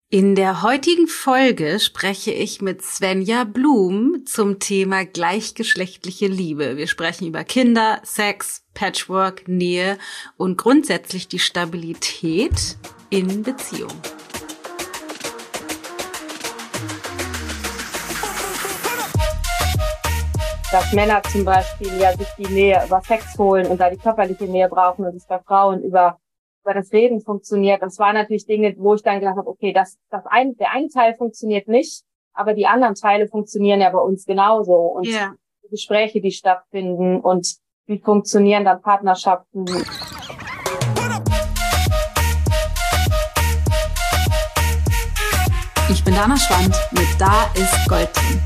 In der heutigen Folge spreche ich mit Svenja Blum zum Thema gleichgeschlechtliche Liebe. Wir sprechen über Kinder, Sex, Patchwork, Nähe und grundsätzlich die Stabilität in Beziehung. Dass Männer zum Beispiel sich die Nähe über Sex holen und da die körperliche Nähe brauchen und es bei Frauen über das Reden funktioniert. Das waren natürlich Dinge, wo ich dann gedacht habe, okay, der eine Teil funktioniert nicht, aber die anderen Teile funktionieren ja bei uns genauso. Und die Gespräche, die stattfinden und wie funktionieren dann Partnerschaften. Ich bin Dana Schwand mit Da ist Gold drin.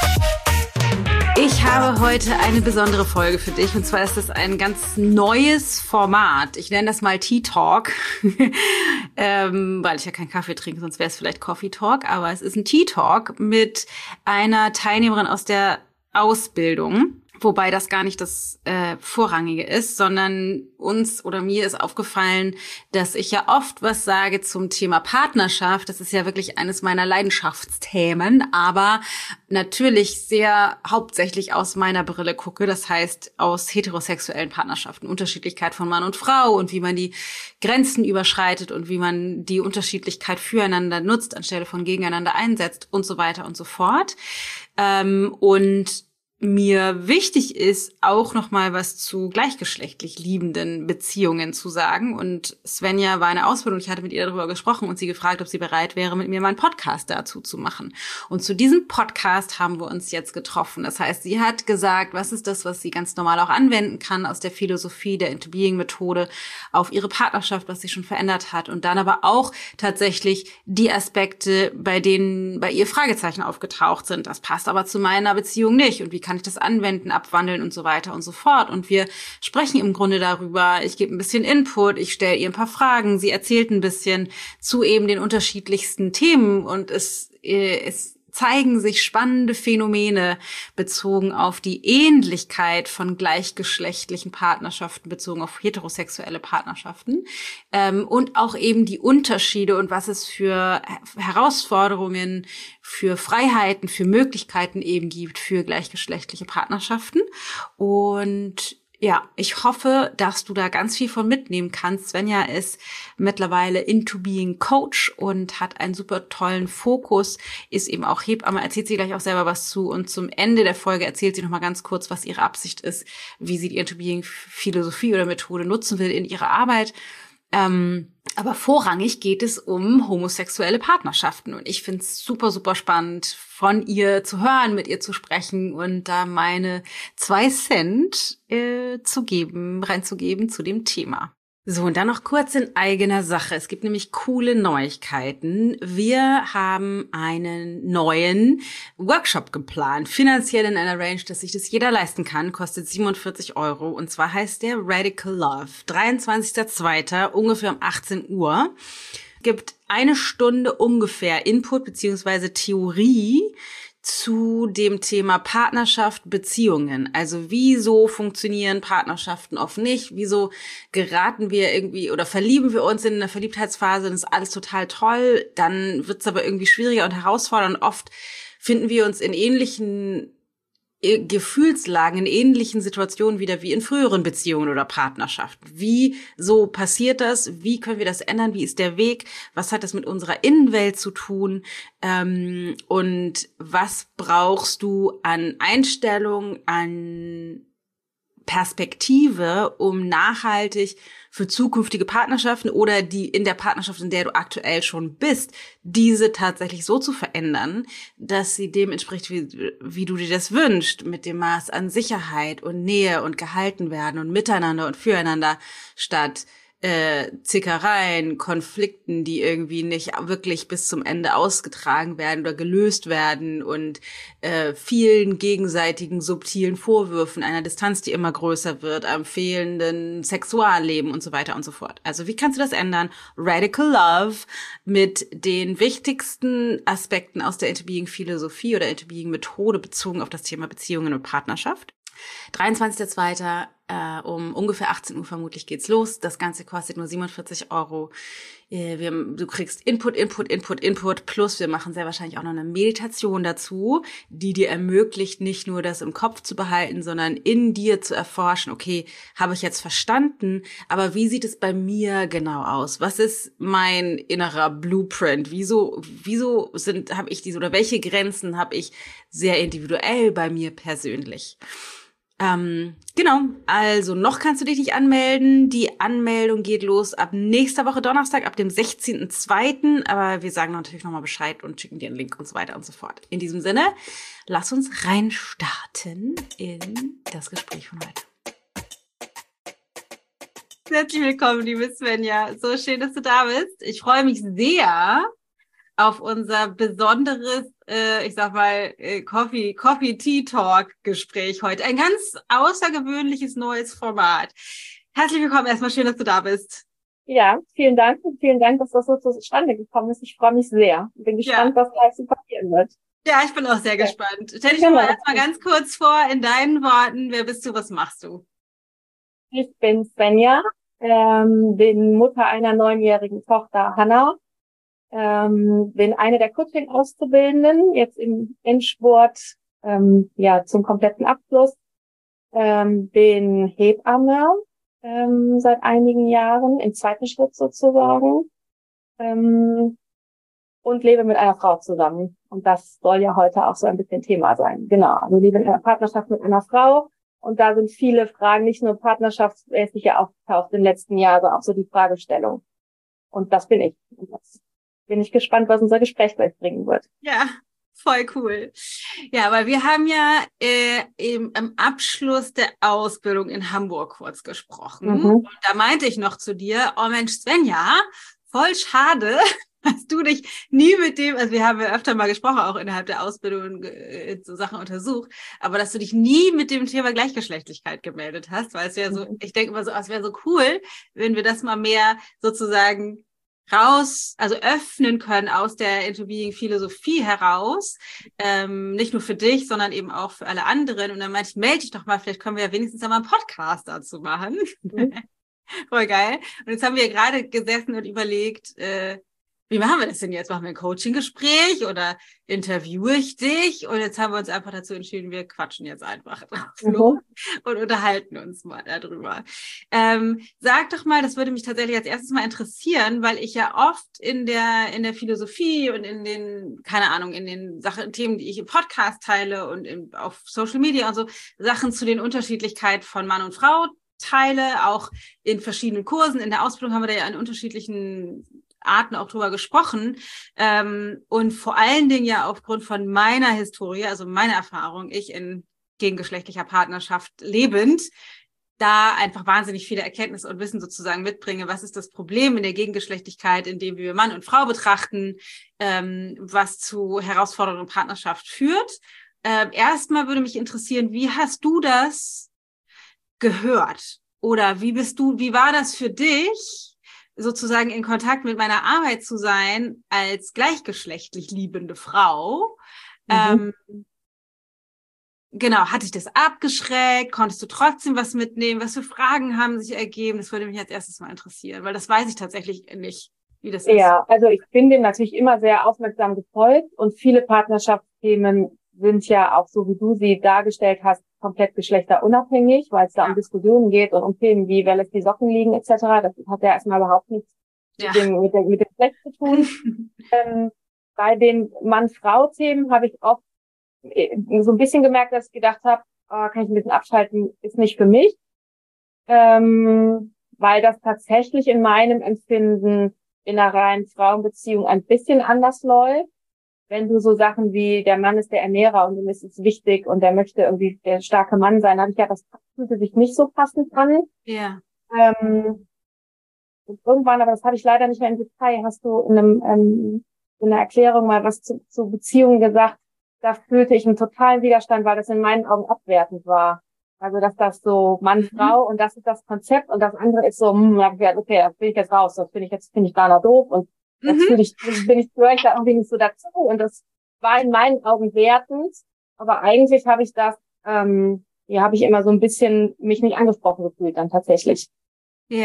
Ich habe heute eine besondere Folge für dich, und zwar ist es ein ganz neues Format. Ich nenne das mal Tea Talk, weil ich ja keinen Kaffee trinke, sonst wäre es vielleicht Coffee Talk, aber es ist ein Tea Talk mit einer Teilnehmerin aus der Ausbildung. Wobei das gar nicht das Vorrangige ist, sondern uns oder mir ist aufgefallen, dass ich ja oft was sage zum Thema Partnerschaft. Das ist ja wirklich eines meiner Leidenschaftsthemen, aber natürlich sehr hauptsächlich aus meiner Brille gucke. Das heißt, aus heterosexuellen Partnerschaften, Unterschiedlichkeit von Mann und Frau und wie man die Grenzen überschreitet und wie man die Unterschiedlichkeit füreinander nutzt, anstelle von gegeneinander einsetzt und so weiter und so fort. Und mir wichtig ist, auch noch mal was zu gleichgeschlechtlich liebenden Beziehungen zu sagen. Und Svenja war in der Ausbildung, ich hatte mit ihr darüber gesprochen und sie gefragt, ob sie bereit wäre, mit mir mal einen Podcast dazu zu machen. Und zu diesem Podcast haben wir uns jetzt getroffen. Das heißt, sie hat gesagt, was ist das, was sie ganz normal auch anwenden kann aus der Philosophie der Into-Being-Methode auf ihre Partnerschaft, was sie schon verändert hat. Und dann aber auch tatsächlich die Aspekte, bei denen bei ihr Fragezeichen aufgetaucht sind. Das passt aber zu meiner Beziehung nicht. Und wie kann ich das anwenden, abwandeln und so weiter und so fort. Und wir sprechen im Grunde darüber. Ich gebe ein bisschen Input, ich stelle ihr ein paar Fragen. Sie erzählt ein bisschen zu eben den unterschiedlichsten Themen und es zeigen sich spannende Phänomene bezogen auf die Ähnlichkeit von gleichgeschlechtlichen Partnerschaften, bezogen auf heterosexuelle Partnerschaften, und auch eben die Unterschiede und was es für Herausforderungen, für Freiheiten, für Möglichkeiten eben gibt für gleichgeschlechtliche Partnerschaften. Und ja, ich hoffe, dass du da ganz viel von mitnehmen kannst. Svenja ist mittlerweile Into-Being Coach und hat einen super tollen Fokus, ist eben auch Hebamme, erzählt sie gleich auch selber was zu. Und zum Ende der Folge erzählt sie nochmal ganz kurz, was ihre Absicht ist, wie sie die Into-Being Philosophie oder Methode nutzen will in ihrer Arbeit. Aber vorrangig geht es um homosexuelle Partnerschaften. Und ich finde es super, super spannend, von ihr zu hören, mit ihr zu sprechen und da meine 2 Cent reinzugeben zu dem Thema. So, und dann noch kurz in eigener Sache. Es gibt nämlich coole Neuigkeiten. Wir haben einen neuen Workshop geplant, finanziell in einer Range, dass sich das jeder leisten kann, kostet 47 €. Und zwar heißt der Radical Love. 23.02. ungefähr um 18 Uhr. Gibt 1 Stunde ungefähr Input bzw. Theorie zu dem Thema Partnerschaft, Beziehungen. Also wieso funktionieren Partnerschaften oft nicht? Wieso geraten wir irgendwie oder verlieben wir uns in einer Verliebtheitsphase und ist alles total toll? Dann wird's aber irgendwie schwieriger und herausfordernd. Oft finden wir uns in ähnlichen Gefühlslagen, in ähnlichen Situationen wieder wie in früheren Beziehungen oder Partnerschaften. Wie so passiert das? Wie können wir das ändern? Wie ist der Weg? Was hat das mit unserer Innenwelt zu tun? Und was brauchst du an Einstellung, an Perspektive, um nachhaltig für zukünftige Partnerschaften oder die in der Partnerschaft, in der du aktuell schon bist, diese tatsächlich so zu verändern, dass sie dem entspricht, wie du dir das wünschst, mit dem Maß an Sicherheit und Nähe und gehalten werden und miteinander und füreinander, statt Zickereien, Konflikten, die irgendwie nicht wirklich bis zum Ende ausgetragen werden oder gelöst werden und vielen gegenseitigen subtilen Vorwürfen, einer Distanz, die immer größer wird, am fehlenden Sexualleben und so weiter und so fort. Also wie kannst du das ändern? Radical Love mit den wichtigsten Aspekten aus der Into-Being-Philosophie oder Into-Being-Methode bezogen auf das Thema Beziehungen und Partnerschaft. 23.02. Um ungefähr 18 Uhr vermutlich geht's los. Das Ganze kostet nur 47 €. Du kriegst Input, plus wir machen sehr wahrscheinlich auch noch eine Meditation dazu, die dir ermöglicht, nicht nur das im Kopf zu behalten, sondern in dir zu erforschen, okay, habe ich jetzt verstanden, aber wie sieht es bei mir genau aus? Was ist mein innerer Blueprint? Wieso habe ich diese, oder welche Grenzen habe ich sehr individuell bei mir persönlich? Genau, also noch kannst du dich nicht anmelden. Die Anmeldung geht los ab nächster Woche Donnerstag, ab dem 16.02. Aber wir sagen natürlich nochmal Bescheid und schicken dir einen Link und so weiter und so fort. In diesem Sinne, lass uns reinstarten in das Gespräch von heute. Herzlich willkommen, liebe Svenja. So schön, dass du da bist. Ich freue mich sehr auf unser besonderes, ich sag mal, Coffee-Tea-Talk-Gespräch heute. Ein ganz außergewöhnliches neues Format. Herzlich willkommen, erstmal schön, dass du da bist. Ja, vielen Dank und vielen Dank, dass das so zustande gekommen ist. Ich freue mich sehr. Bin gespannt, was gleich so passieren wird. Ja, ich bin auch sehr gespannt. Stell dich mal erstmal ganz kurz vor, in deinen Worten, wer bist du, was machst du? Ich bin Svenja, bin Mutter einer 9-jährigen Tochter, Hannah. Bin eine der Coaching-Auszubildenden, jetzt im Endspurt, zum kompletten Abschluss. Bin Hebamme, seit einigen Jahren, im zweiten Schritt sozusagen. Und lebe mit einer Frau zusammen. Und das soll ja heute auch so ein bisschen Thema sein. Genau. Also lebe in einer Partnerschaft mit einer Frau. Und da sind viele Fragen, nicht nur partnerschaftsmäßig ja aufgetaucht im letzten Jahr, sondern auch so die Fragestellung. Und das bin ich. Und das bin ich gespannt, was unser Gespräch gleich bringen wird. Ja, voll cool. Ja, weil wir haben ja am Abschluss der Ausbildung in Hamburg kurz gesprochen. Und da meinte ich noch zu dir, oh Mensch, Svenja, voll schade, dass du dich nie mit dem, also wir haben ja öfter mal gesprochen, auch innerhalb der Ausbildung so Sachen untersucht, aber dass du dich nie mit dem Thema Gleichgeschlechtlichkeit gemeldet hast, weil es ja so, ich denke immer so, es wäre so cool, wenn wir das mal mehr sozusagen öffnen können aus der Into-Being-Philosophie heraus, nicht nur für dich, sondern eben auch für alle anderen. Und dann meinte ich, melde dich doch mal, vielleicht können wir ja wenigstens einmal einen Podcast dazu machen. Voll geil. Und jetzt haben wir gerade gesessen und überlegt, wie machen wir das denn jetzt? Machen wir ein Coaching-Gespräch oder interviewe ich dich? Und jetzt haben wir uns einfach dazu entschieden, wir quatschen jetzt einfach drauf los und unterhalten uns mal darüber. Sag doch mal, das würde mich tatsächlich als erstes mal interessieren, weil ich ja oft in der Philosophie und in den, keine Ahnung, in den Themen, die ich im Podcast teile und auf Social Media und so, Sachen zu den Unterschiedlichkeiten von Mann und Frau teile, auch in verschiedenen Kursen. In der Ausbildung haben wir da ja in unterschiedlichen Arten auch drüber gesprochen, und vor allen Dingen ja aufgrund von meiner Historie, also meiner Erfahrung, ich in gegengeschlechtlicher Partnerschaft lebend, da einfach wahnsinnig viele Erkenntnisse und Wissen sozusagen mitbringe. Was ist das Problem in der Gegengeschlechtlichkeit, in dem wir Mann und Frau betrachten, was zu Herausforderungen in Partnerschaft führt? Erstmal würde mich interessieren, wie hast du das gehört? Oder wie war das für dich, sozusagen in Kontakt mit meiner Arbeit zu sein als gleichgeschlechtlich liebende Frau? Genau, hat dich das abgeschreckt? Konntest du trotzdem was mitnehmen? Was für Fragen haben sich ergeben? Das würde mich als erstes mal interessieren, weil das weiß ich tatsächlich nicht, wie das ist. Ja, also ich bin dem natürlich immer sehr aufmerksam gefolgt und viele Partnerschaftsthemen sind ja auch so, wie du sie dargestellt hast, komplett geschlechterunabhängig, weil es da um Diskussionen geht und um Themen wie, wer lässt die Socken liegen etc. Das hat ja erstmal überhaupt nichts mit dem Geschlecht zu tun. Bei den Mann-Frau-Themen habe ich oft so ein bisschen gemerkt, dass ich gedacht habe, kann ich ein bisschen abschalten, ist nicht für mich, weil das tatsächlich in meinem Empfinden in einer reinen Frauenbeziehung ein bisschen anders läuft. Wenn du so Sachen wie, der Mann ist der Ernährer und ihm ist es wichtig und der möchte irgendwie der starke Mann sein, habe ich das fühlte sich nicht so passend an. Ja. Und irgendwann, aber das habe ich leider nicht mehr im Detail, hast du in einer Erklärung mal was zu Beziehungen gesagt. Da fühlte ich einen totalen Widerstand, weil das in meinen Augen abwertend war. Also, dass das so Mann, Frau und das ist das Konzept und das andere ist so, okay, da bin ich jetzt raus, das finde ich da doof und das gehöre ich da irgendwie nicht so dazu und das war in meinen Augen wertend, aber eigentlich habe ich habe ich immer so ein bisschen mich nicht angesprochen gefühlt dann tatsächlich. Ja,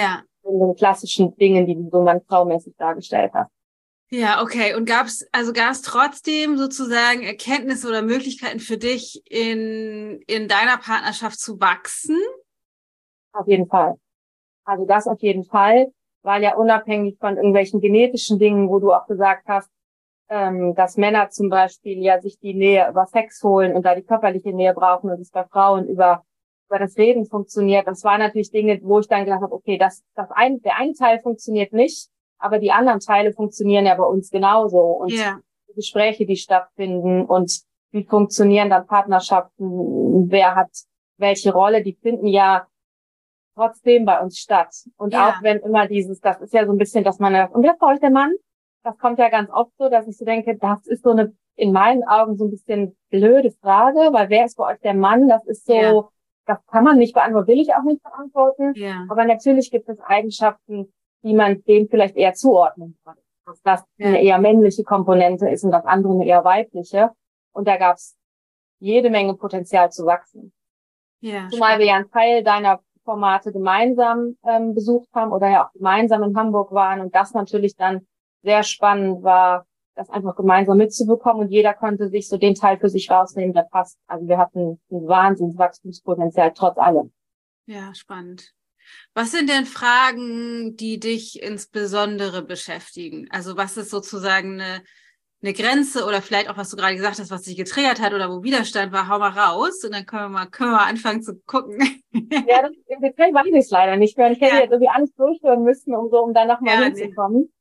in den klassischen Dingen, die du so Mann-Frau-mäßig dargestellt hast. Ja, okay. Und gab's trotzdem sozusagen Erkenntnisse oder Möglichkeiten für dich, in deiner Partnerschaft zu wachsen? Auf jeden Fall. Also das auf jeden Fall, weil ja unabhängig von irgendwelchen genetischen Dingen, wo du auch gesagt hast, dass Männer zum Beispiel ja sich die Nähe über Sex holen und da die körperliche Nähe brauchen und es bei Frauen über das Reden funktioniert. Das waren natürlich Dinge, wo ich dann gedacht habe, okay, der eine Teil funktioniert nicht, aber die anderen Teile funktionieren ja bei uns genauso. Und Ja. die Gespräche, die stattfinden und wie funktionieren dann Partnerschaften, wer hat welche Rolle, die finden ja trotzdem bei uns statt. Und Ja. auch wenn immer das ist ja so ein bisschen, dass man, und wer braucht der Mann? Das kommt ja ganz oft so, dass ich so denke, das ist so eine, in meinen Augen so ein bisschen blöde Frage, weil wer ist bei euch der Mann? Das ist so, Ja. das kann man nicht beantworten, will ich auch nicht beantworten. Ja. Aber natürlich gibt es Eigenschaften, die man dem vielleicht eher zuordnen kann. Dass das eine eher männliche Komponente ist und das andere eine eher weibliche. Und da gab es jede Menge Potenzial zu wachsen. Ja. Zumal wir ja einen Teil deiner Formate gemeinsam besucht haben oder ja auch gemeinsam in Hamburg waren und das natürlich dann sehr spannend war, das einfach gemeinsam mitzubekommen und jeder konnte sich so den Teil für sich rausnehmen, der passt. Also wir hatten ein Wahnsinnswachstumspotenzial trotz allem. Ja, spannend. Was sind denn Fragen, die dich insbesondere beschäftigen? Also was ist sozusagen eine Grenze oder vielleicht auch, was du gerade gesagt hast, was dich getriggert hat oder wo Widerstand war, hau mal raus und dann können wir mal anfangen zu gucken. Ja, im Detail weiß ich es leider nicht mehr. Ich hätte jetzt irgendwie alles durchhören müssen, um da nochmal hinzukommen.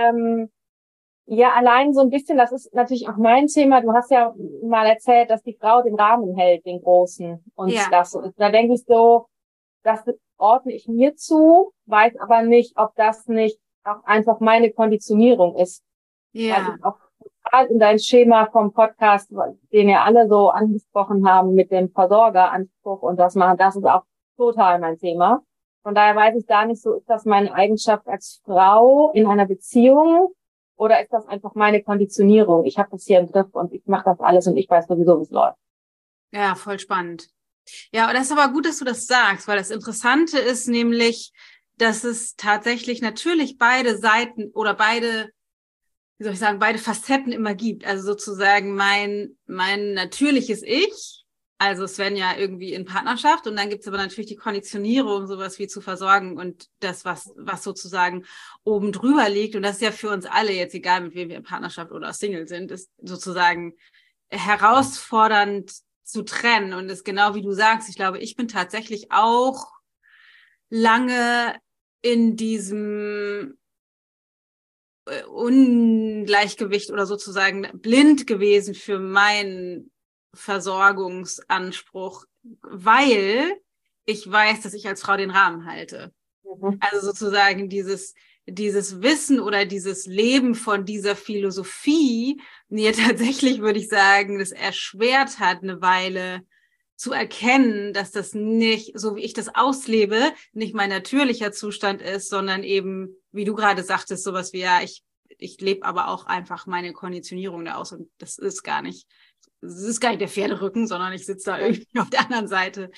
Ja, allein so ein bisschen, das ist natürlich auch mein Thema. Du hast ja mal erzählt, dass die Frau den Rahmen hält, den großen. Und da denke ich so, das ordne ich mir zu, weiß aber nicht, ob das nicht auch einfach meine Konditionierung ist. Ja. Weil ich auch total in dein Schema vom Podcast, den ja alle so angesprochen haben mit dem Versorgeranspruch und das machen, das ist auch total mein Thema. Von daher weiß ich da nicht so, ist das meine Eigenschaft als Frau in einer Beziehung oder ist das einfach meine Konditionierung? Ich habe das hier im Griff und ich mache das alles und ich weiß sowieso, wie es läuft. Ja, voll spannend. Ja, und das ist aber gut, dass du das sagst, weil das Interessante ist nämlich, dass es tatsächlich natürlich beide Seiten oder beide Facetten immer gibt. Also sozusagen mein natürliches Ich, also Svenja irgendwie in Partnerschaft und dann gibt's aber natürlich die Konditionierung, sowas wie zu versorgen und das, was sozusagen oben drüber liegt. Und das ist ja für uns alle jetzt, egal mit wem wir in Partnerschaft oder Single sind, ist sozusagen herausfordernd zu trennen. Und ist genau wie du sagst, ich glaube, ich bin tatsächlich auch lange in diesem Ungleichgewicht oder sozusagen blind gewesen für meinen Versorgungsanspruch, weil ich weiß, dass ich als Frau den Rahmen halte. Also sozusagen dieses Wissen oder dieses Leben von dieser Philosophie mir tatsächlich, würde ich sagen, das erschwert hat, eine Weile zu erkennen, dass das nicht, so wie ich das auslebe, nicht mein natürlicher Zustand ist, sondern eben, wie du gerade sagtest, sowas wie, ja, ich lebe aber auch einfach meine Konditionierung da aus und das ist gar nicht der Pferderücken, sondern ich sitze da irgendwie auf der anderen Seite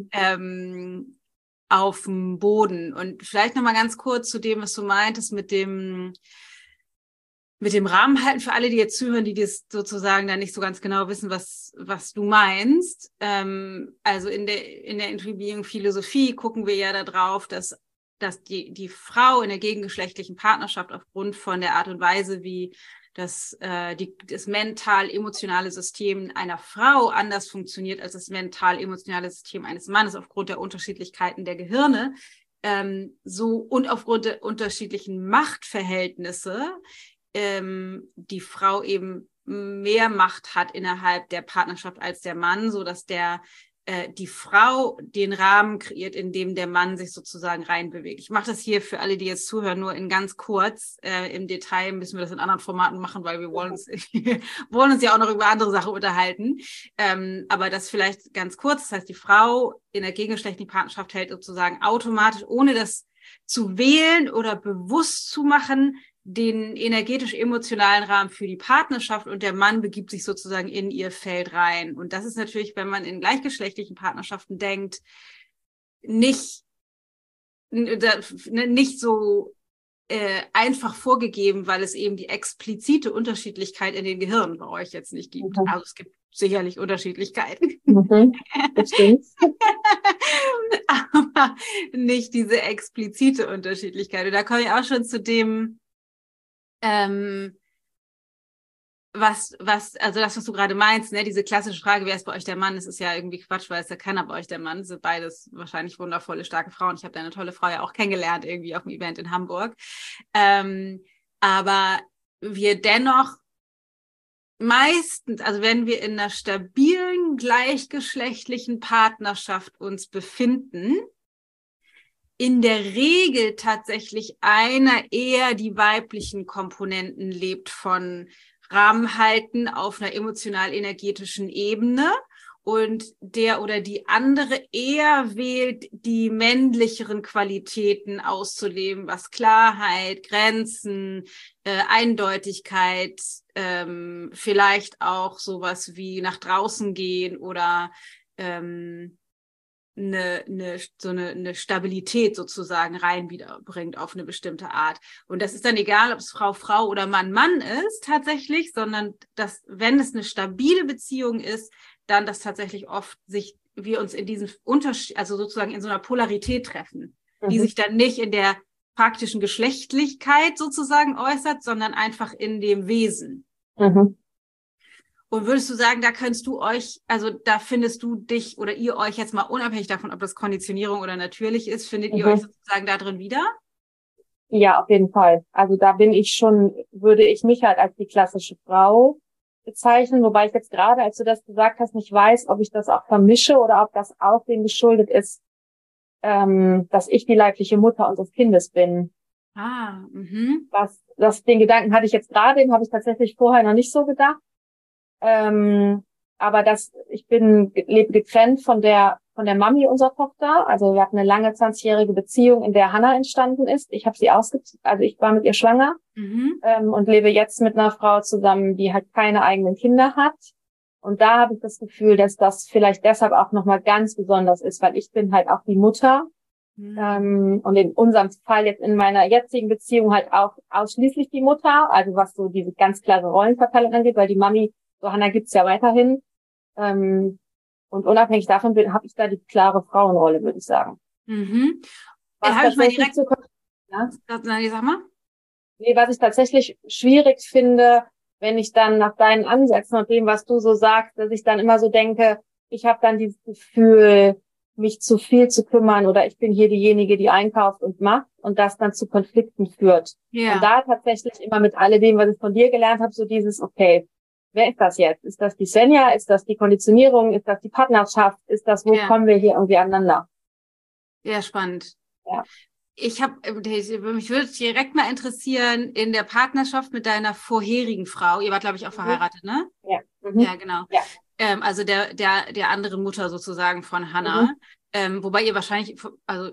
auf dem Boden. Und vielleicht nochmal ganz kurz zu dem, was du meintest mit dem Rahmen halten für alle, die jetzt zuhören, die das sozusagen da nicht so ganz genau wissen, was du meinst. Also in der Intriguing Philosophie gucken wir ja darauf, dass die Frau in der gegengeschlechtlichen Partnerschaft aufgrund von der Art und Weise, wie das mental-emotionale System einer Frau anders funktioniert als das mental-emotionale System eines Mannes aufgrund der Unterschiedlichkeiten der Gehirne, und aufgrund der unterschiedlichen Machtverhältnisse, die Frau eben mehr Macht hat innerhalb der Partnerschaft als der Mann, so dass die Frau den Rahmen kreiert, in dem der Mann sich sozusagen reinbewegt. Ich mache das hier für alle, die jetzt zuhören, nur in ganz kurz. Im Detail müssen wir das in anderen Formaten machen, weil wir wollen uns ja auch noch über andere Sachen unterhalten. Aber das vielleicht ganz kurz. Das heißt, die Frau in der gegengeschlechtlichen Partnerschaft hält sozusagen automatisch, ohne das zu wählen oder bewusst zu machen, den energetisch-emotionalen Rahmen für die Partnerschaft und der Mann begibt sich sozusagen in ihr Feld rein. Und das ist natürlich, wenn man in gleichgeschlechtlichen Partnerschaften denkt, nicht nicht so einfach vorgegeben, weil es eben die explizite Unterschiedlichkeit in den Gehirnen bei euch jetzt nicht gibt. Also es gibt sicherlich Unterschiedlichkeiten. Das stimmt. Aber nicht diese explizite Unterschiedlichkeit. Und da komme ich auch schon zu dem, was du gerade meinst, ne, diese klassische Frage, wer ist bei euch der Mann? Das ist ja irgendwie Quatsch, weil es ja keiner bei euch der Mann. Das sind beides wahrscheinlich wundervolle, starke Frauen. Ich habe deine tolle Frau ja auch kennengelernt, irgendwie auf dem Event in Hamburg. Aber wir dennoch meistens, also wenn wir in einer stabilen, gleichgeschlechtlichen Partnerschaft uns befinden, in der Regel tatsächlich einer eher die weiblichen Komponenten lebt von Rahmen halten auf einer emotional-energetischen Ebene und der oder die andere eher wählt, die männlicheren Qualitäten auszuleben, was Klarheit, Grenzen, Eindeutigkeit, vielleicht auch sowas wie nach draußen gehen oder eine Stabilität sozusagen rein wiederbringt auf eine bestimmte Art. Und das ist dann egal, ob es Frau oder Mann ist tatsächlich, sondern dass, wenn es eine stabile Beziehung ist, dann dass tatsächlich oft wir uns in diesem Unterschied, also sozusagen in so einer Polarität treffen, die sich dann nicht in der praktischen Geschlechtlichkeit sozusagen äußert, sondern einfach in dem Wesen. Und würdest du sagen, da da findest du dich oder ihr euch jetzt mal unabhängig davon, ob das Konditionierung oder natürlich ist, findet ihr euch sozusagen da drin wieder? Ja, auf jeden Fall. Also da würde ich mich halt als die klassische Frau bezeichnen, wobei ich jetzt gerade, als du das gesagt hast, nicht weiß, ob ich das auch vermische oder ob das auch dem geschuldet ist, dass ich die leibliche Mutter unseres Kindes bin. Den Gedanken hatte ich jetzt gerade, den habe ich tatsächlich vorher noch nicht so gedacht. Aber ich lebe getrennt von der Mami unserer Tochter. Also wir hatten eine lange 20-jährige Beziehung, in der Hannah entstanden ist. Ich war mit ihr schwanger, und lebe jetzt mit einer Frau zusammen, die halt keine eigenen Kinder hat. Und da habe ich das Gefühl, dass das vielleicht deshalb auch nochmal ganz besonders ist, weil ich bin halt auch die Mutter. Und in unserem Fall jetzt in meiner jetzigen Beziehung halt auch ausschließlich die Mutter. Also was so diese ganz klare Rollenverteilung angeht, weil die Mami, so Hannah gibt's ja weiterhin. Und unabhängig davon habe ich da die klare Frauenrolle, würde ich sagen. Habe ich mal direkt... Sag mal. Nee, was ich tatsächlich schwierig finde, wenn ich dann nach deinen Ansätzen und dem, was du so sagst, dass ich dann immer so denke, ich habe dann dieses Gefühl, mich zu viel zu kümmern oder ich bin hier diejenige, die einkauft und macht und das dann zu Konflikten führt. Yeah. Und da tatsächlich immer mit alledem, was ich von dir gelernt habe, so dieses, okay, wer ist das jetzt? Ist das die Svenja? Ist das die Konditionierung? Ist das die Partnerschaft? Wo kommen wir hier irgendwie aneinander? Ja, spannend. Ja. Mich würde direkt mal interessieren, in der Partnerschaft mit deiner vorherigen Frau, ihr wart, glaube ich, auch verheiratet, ne? Ja. Ja, genau. Ja. Also der anderen Mutter sozusagen von Hannah. Wobei ihr wahrscheinlich, also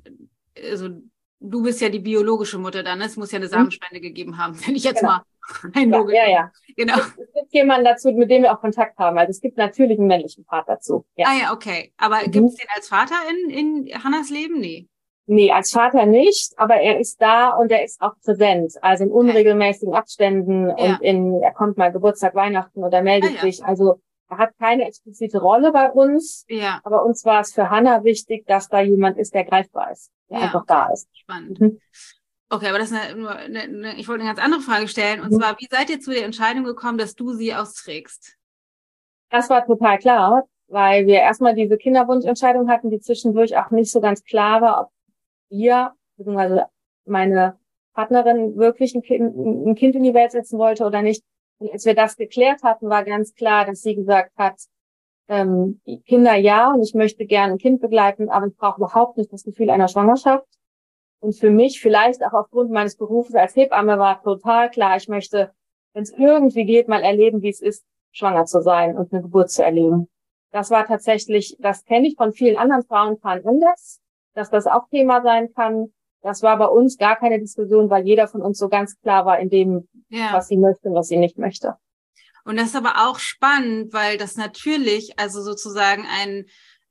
du bist ja die biologische Mutter dann, ne? Es muss ja eine Samenspende gegeben haben, wenn ich jetzt mal einlogge. Ja. Genau. Es gibt jemanden dazu, mit dem wir auch Kontakt haben. Also es gibt natürlich einen männlichen Part dazu. Ja. Ah ja, okay. Aber gibt es den als Vater in Hannahs Leben? Nee, als Vater nicht, aber er ist da und er ist auch präsent. Also in unregelmäßigen Abständen und er kommt mal Geburtstag, Weihnachten oder meldet sich. Also er hat keine explizite Rolle bei uns. Ja. Aber uns war es für Hannah wichtig, dass da jemand ist, der greifbar ist, der einfach da ist. Spannend. Okay, aber das ist ich wollte eine ganz andere Frage stellen. Und zwar, wie seid ihr zu der Entscheidung gekommen, dass du sie austrägst? Das war total klar, weil wir erstmal diese Kinderwunschentscheidung hatten, die zwischendurch auch nicht so ganz klar war, ob ihr, beziehungsweise meine Partnerin wirklich ein Kind in die Welt setzen wollte oder nicht. Und als wir das geklärt hatten, war ganz klar, dass sie gesagt hat, Kinder ja, und ich möchte gerne ein Kind begleiten, aber ich brauche überhaupt nicht das Gefühl einer Schwangerschaft. Und für mich, vielleicht auch aufgrund meines Berufes als Hebamme, war total klar, ich möchte, wenn es irgendwie geht, mal erleben, wie es ist, schwanger zu sein und eine Geburt zu erleben. Das war tatsächlich, das kenne ich von vielen anderen Frauenpaaren anders, dass das auch Thema sein kann. Das war bei uns gar keine Diskussion, weil jeder von uns so ganz klar war in dem, was sie möchte und was sie nicht möchte. Und das ist aber auch spannend, weil das natürlich, also sozusagen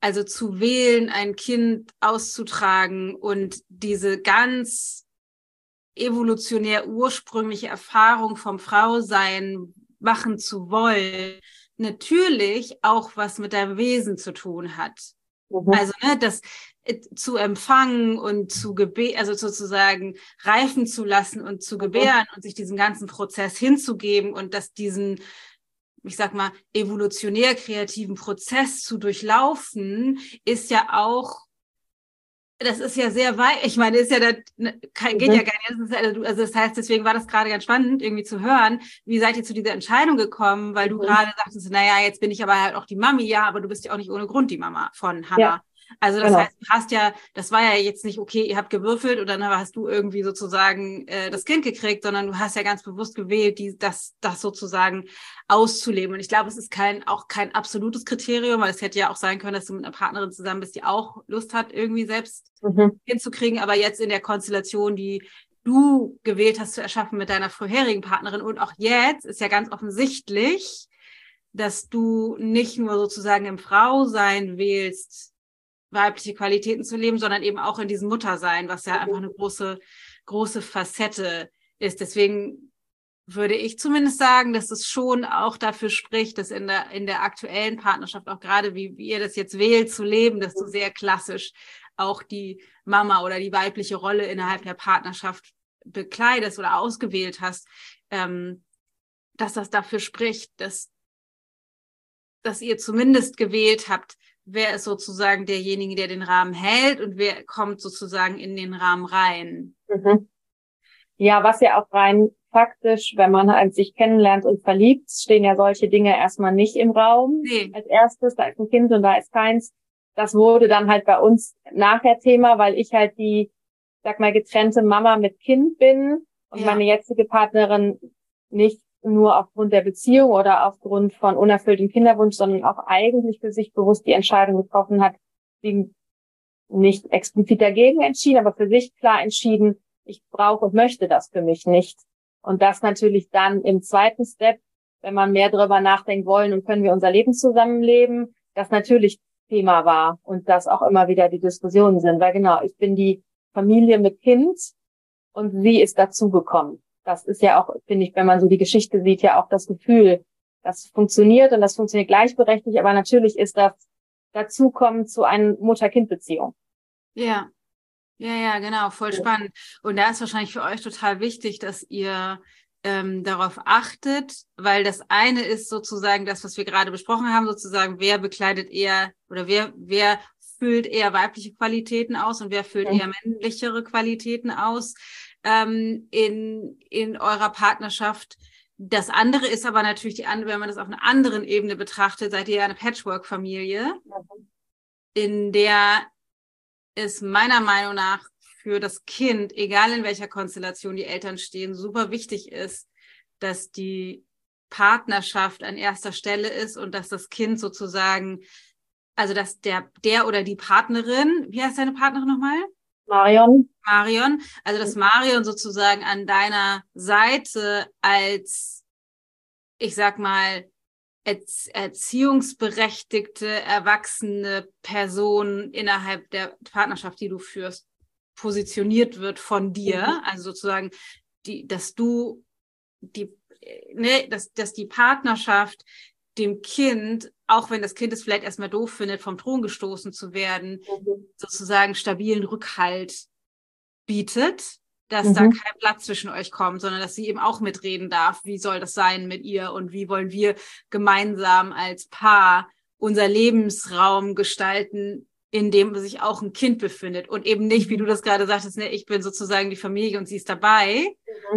Also zu wählen, ein Kind auszutragen und diese ganz evolutionär ursprüngliche Erfahrung vom Frausein machen zu wollen, natürlich auch was mit deinem Wesen zu tun hat. Also, das zu empfangen und also sozusagen reifen zu lassen und zu gebären und sich diesem ganzen Prozess hinzugeben und dass diesen, ich sag mal, evolutionär kreativen Prozess zu durchlaufen, ist ja auch, das ist ja sehr weit, ich meine, ist ja da, geht ja gar nicht, also das heißt, deswegen war das gerade ganz spannend, irgendwie zu hören, wie seid ihr zu dieser Entscheidung gekommen, weil du gerade sagtest, naja, jetzt bin ich aber halt auch die Mami, ja, aber du bist ja auch nicht ohne Grund die Mama von Hannah. Ja. Also das heißt, du hast ja, das war ja jetzt nicht, okay, ihr habt gewürfelt und dann hast du irgendwie sozusagen das Kind gekriegt, sondern du hast ja ganz bewusst gewählt, das sozusagen auszuleben. Und ich glaube, es ist auch kein absolutes Kriterium, weil es hätte ja auch sein können, dass du mit einer Partnerin zusammen bist, die auch Lust hat, irgendwie selbst hinzukriegen. Aber jetzt in der Konstellation, die du gewählt hast zu erschaffen mit deiner vorherigen Partnerin und auch jetzt, ist ja ganz offensichtlich, dass du nicht nur sozusagen im Frausein wählst, weibliche Qualitäten zu leben, sondern eben auch in diesem Muttersein, was ja einfach eine große, große Facette ist. Deswegen würde ich zumindest sagen, dass es schon auch dafür spricht, dass in der aktuellen Partnerschaft, auch gerade wie ihr das jetzt wählt zu leben, dass du sehr klassisch auch die Mama oder die weibliche Rolle innerhalb der Partnerschaft bekleidest oder ausgewählt hast, dass das dafür spricht, dass ihr zumindest gewählt habt, wer ist sozusagen derjenige, der den Rahmen hält und wer kommt sozusagen in den Rahmen rein. Ja, was ja auch rein faktisch, wenn man halt sich kennenlernt und verliebt, stehen ja solche Dinge erstmal nicht im Raum. Nee. Als erstes, da ist ein Kind und da ist keins. Das wurde dann halt bei uns nachher Thema, weil ich halt die, sag mal, getrennte Mama mit Kind bin und meine jetzige Partnerin nicht nur aufgrund der Beziehung oder aufgrund von unerfülltem Kinderwunsch, sondern auch eigentlich für sich bewusst die Entscheidung getroffen hat, die nicht explizit dagegen entschieden, aber für sich klar entschieden, ich brauche und möchte das für mich nicht. Und das natürlich dann im zweiten Step, wenn man mehr darüber nachdenkt, wollen und können wir unser Leben zusammenleben, das natürlich Thema war und das auch immer wieder die Diskussionen sind. Weil genau, ich bin die Familie mit Kind und sie ist dazugekommen. Das ist ja auch, finde ich, wenn man so die Geschichte sieht, ja auch das Gefühl, das funktioniert und das funktioniert gleichberechtigt, aber natürlich ist das Dazukommen zu einer Mutter-Kind-Beziehung. Ja. Ja, genau, voll spannend. Und da ist wahrscheinlich für euch total wichtig, dass ihr darauf achtet, weil das eine ist sozusagen das, was wir gerade besprochen haben, sozusagen, wer bekleidet eher oder wer füllt eher weibliche Qualitäten aus und wer füllt eher männlichere Qualitäten aus in eurer Partnerschaft. Das andere ist aber natürlich wenn man das auf einer anderen Ebene betrachtet, seid ihr ja eine Patchwork-Familie, in der es meiner Meinung nach für das Kind, egal in welcher Konstellation die Eltern stehen, super wichtig ist, dass die Partnerschaft an erster Stelle ist und dass das Kind sozusagen, also dass der oder die Partnerin, wie heißt deine Partnerin nochmal? Marion, also dass Marion sozusagen an deiner Seite als, ich sag mal, erziehungsberechtigte, erwachsene Person innerhalb der Partnerschaft, die du führst, positioniert wird von dir. Also sozusagen, dass die Partnerschaft dem Kind, auch wenn das Kind es vielleicht erstmal doof findet, vom Thron gestoßen zu werden, sozusagen stabilen Rückhalt bietet, dass da kein Platz zwischen euch kommt, sondern dass sie eben auch mitreden darf, wie soll das sein mit ihr und wie wollen wir gemeinsam als Paar unser Lebensraum gestalten, in dem sich auch ein Kind befindet und eben nicht, wie du das gerade sagtest, ne, ich bin sozusagen die Familie und sie ist dabei.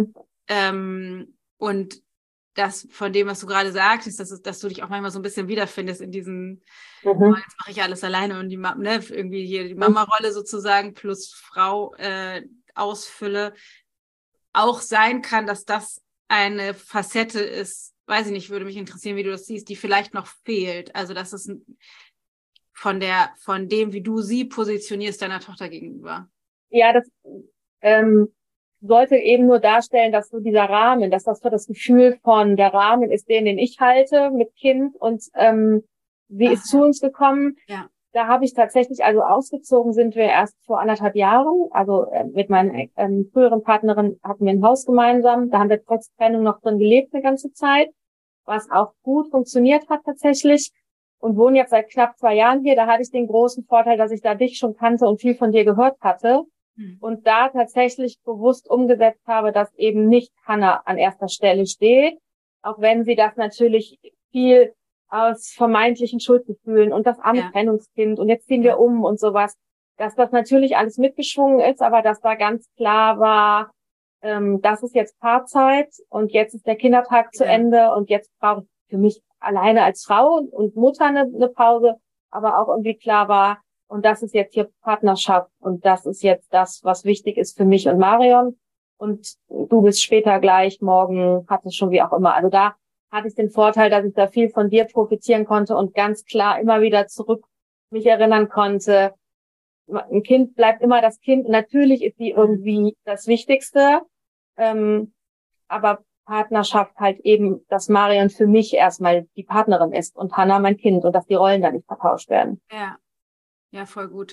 Und das von dem, was du gerade sagtest, dass du dich auch manchmal so ein bisschen wiederfindest in diesen, jetzt mache ich alles alleine und irgendwie hier die Mama-Rolle sozusagen plus Frau ausfülle, auch sein kann, dass das eine Facette ist, weiß ich nicht, würde mich interessieren, wie du das siehst, die vielleicht noch fehlt. Also dass es von dem, wie du sie positionierst, deiner Tochter gegenüber. Ja, das sollte eben nur darstellen, dass so dieser Rahmen, dass das für das Gefühl von der Rahmen ist, den ich halte mit Kind und sie ist zu uns gekommen. Ja. da habe ich tatsächlich, also ausgezogen sind wir erst vor 1,5 Jahren. Also mit meiner früheren Partnerin hatten wir ein Haus gemeinsam. Da haben wir trotz Trennung noch drin gelebt eine ganze Zeit, was auch gut funktioniert hat tatsächlich. Und wohne jetzt seit knapp 2 Jahren hier. Da hatte ich den großen Vorteil, dass ich da dich schon kannte und viel von dir gehört hatte. Und da tatsächlich bewusst umgesetzt habe, dass eben nicht Hannah an erster Stelle steht, auch wenn sie das natürlich viel aus vermeintlichen Schuldgefühlen und das arme Trennungskind und jetzt ziehen wir um und sowas, dass das natürlich alles mitgeschwungen ist, aber dass da ganz klar war, das ist jetzt Paarzeit und jetzt ist der Kindertag zu Ende und jetzt brauche ich für mich alleine als Frau und Mutter eine Pause, aber auch irgendwie klar war, und das ist jetzt hier Partnerschaft und das ist jetzt das, was wichtig ist für mich und Marion. Und du bist später gleich, morgen hat es schon wie auch immer. Also da hatte ich den Vorteil, dass ich da viel von dir profitieren konnte und ganz klar immer wieder zurück mich erinnern konnte. Ein Kind bleibt immer das Kind. Natürlich ist sie irgendwie das Wichtigste. Aber Partnerschaft halt eben, dass Marion für mich erstmal die Partnerin ist und Hannah mein Kind und dass die Rollen da nicht vertauscht werden. Ja, voll gut.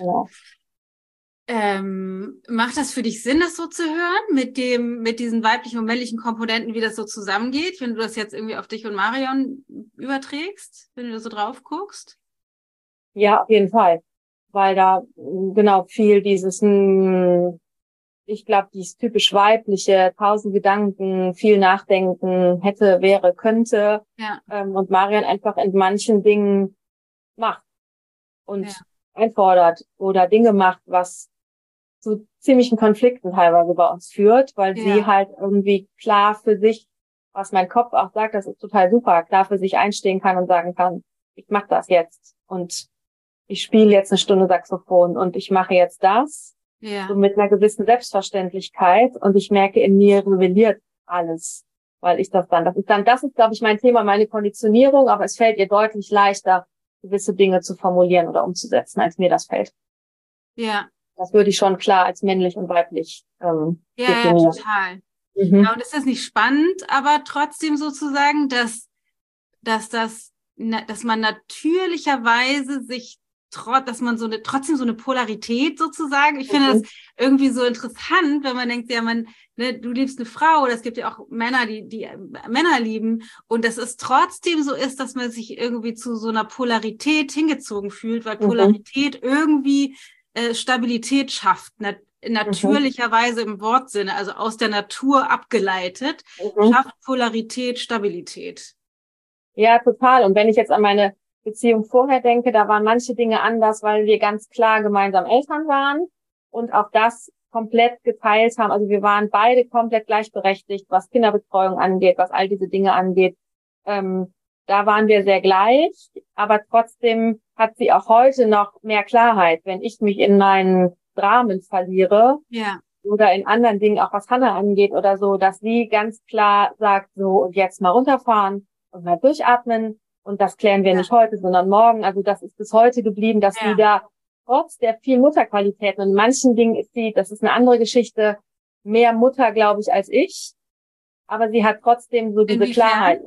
Macht das für dich Sinn, das so zu hören, mit diesen weiblichen und männlichen Komponenten, wie das so zusammengeht, wenn du das jetzt irgendwie auf dich und Marion überträgst, wenn du da so drauf guckst? Ja, auf jeden Fall. Weil da genau viel dieses, ich glaube, dieses typisch weibliche, 1000 Gedanken, viel nachdenken, hätte, wäre, könnte. Und Marion einfach in manchen Dingen macht und einfordert oder Dinge macht, was zu ziemlichen Konflikten teilweise bei uns führt, weil sie halt irgendwie klar für sich, was mein Kopf auch sagt, das ist total super, klar für sich einstehen kann und sagen kann, ich mache das jetzt und ich spiele jetzt eine Stunde Saxophon und ich mache jetzt das, so mit einer gewissen Selbstverständlichkeit und ich merke, in mir rebelliert alles, weil ich das ist, glaube ich, mein Thema, meine Konditionierung, aber es fällt ihr deutlich leichter, gewisse Dinge zu formulieren oder umzusetzen, als mir das fällt. Das würde ich schon klar als männlich und weiblich definieren. Ja, total. Ja, und ist das nicht spannend, aber trotzdem sozusagen, dass man natürlicherweise dass man trotzdem so eine Polarität sozusagen, ich finde das irgendwie so interessant, wenn man denkt, du liebst eine Frau, oder es gibt ja auch Männer, die Männer lieben, und dass es trotzdem so ist, dass man sich irgendwie zu so einer Polarität hingezogen fühlt, weil Polarität irgendwie Stabilität schafft, natürlicherweise im Wortsinne, also aus der Natur abgeleitet, schafft Polarität Stabilität. Ja, total. Und wenn ich jetzt an meine Beziehung vorher denke, da waren manche Dinge anders, weil wir ganz klar gemeinsam Eltern waren und auch das komplett geteilt haben. Also wir waren beide komplett gleichberechtigt, was Kinderbetreuung angeht, was all diese Dinge angeht. Da waren wir sehr gleich, aber trotzdem hat sie auch heute noch mehr Klarheit, wenn ich mich in meinen Dramen verliere oder in anderen Dingen, auch was Hannah angeht oder so, dass sie ganz klar sagt, so und jetzt mal runterfahren und mal durchatmen. Und das klären wir nicht heute, sondern morgen. Also das ist bis heute geblieben, dass sie da trotz der vielen Mutterqualitäten und in manchen Dingen ist sie, das ist eine andere Geschichte, mehr Mutter, glaube ich, als ich. Aber sie hat trotzdem so diese Klarheit.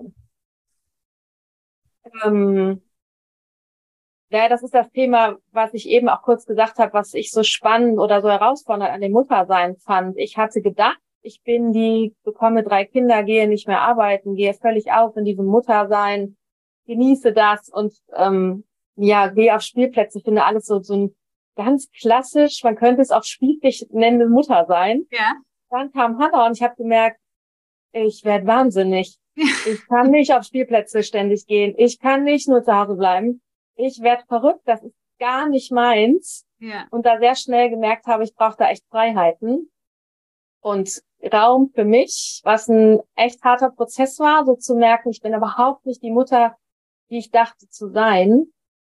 Ja, das ist das Thema, was ich eben auch kurz gesagt habe, was ich so spannend oder so herausfordernd an dem Muttersein fand. Ich hatte gedacht, ich bekomme 3 Kinder, gehe nicht mehr arbeiten, gehe völlig auf in diesem Muttersein, genieße das und gehe auf Spielplätze, finde alles so ein ganz klassisch, man könnte es auch spielpflicht nennen, Mutter sein. Dann kam Hannah und ich habe gemerkt, ich werde wahnsinnig. Ich kann nicht auf Spielplätze ständig gehen. Ich kann nicht nur zu Hause bleiben. Ich werde verrückt. Das ist gar nicht meins. Und da sehr schnell gemerkt habe, ich brauche da echt Freiheiten und Raum für mich, was ein echt harter Prozess war, so zu merken, ich bin überhaupt nicht die Mutter, die ich dachte zu sein.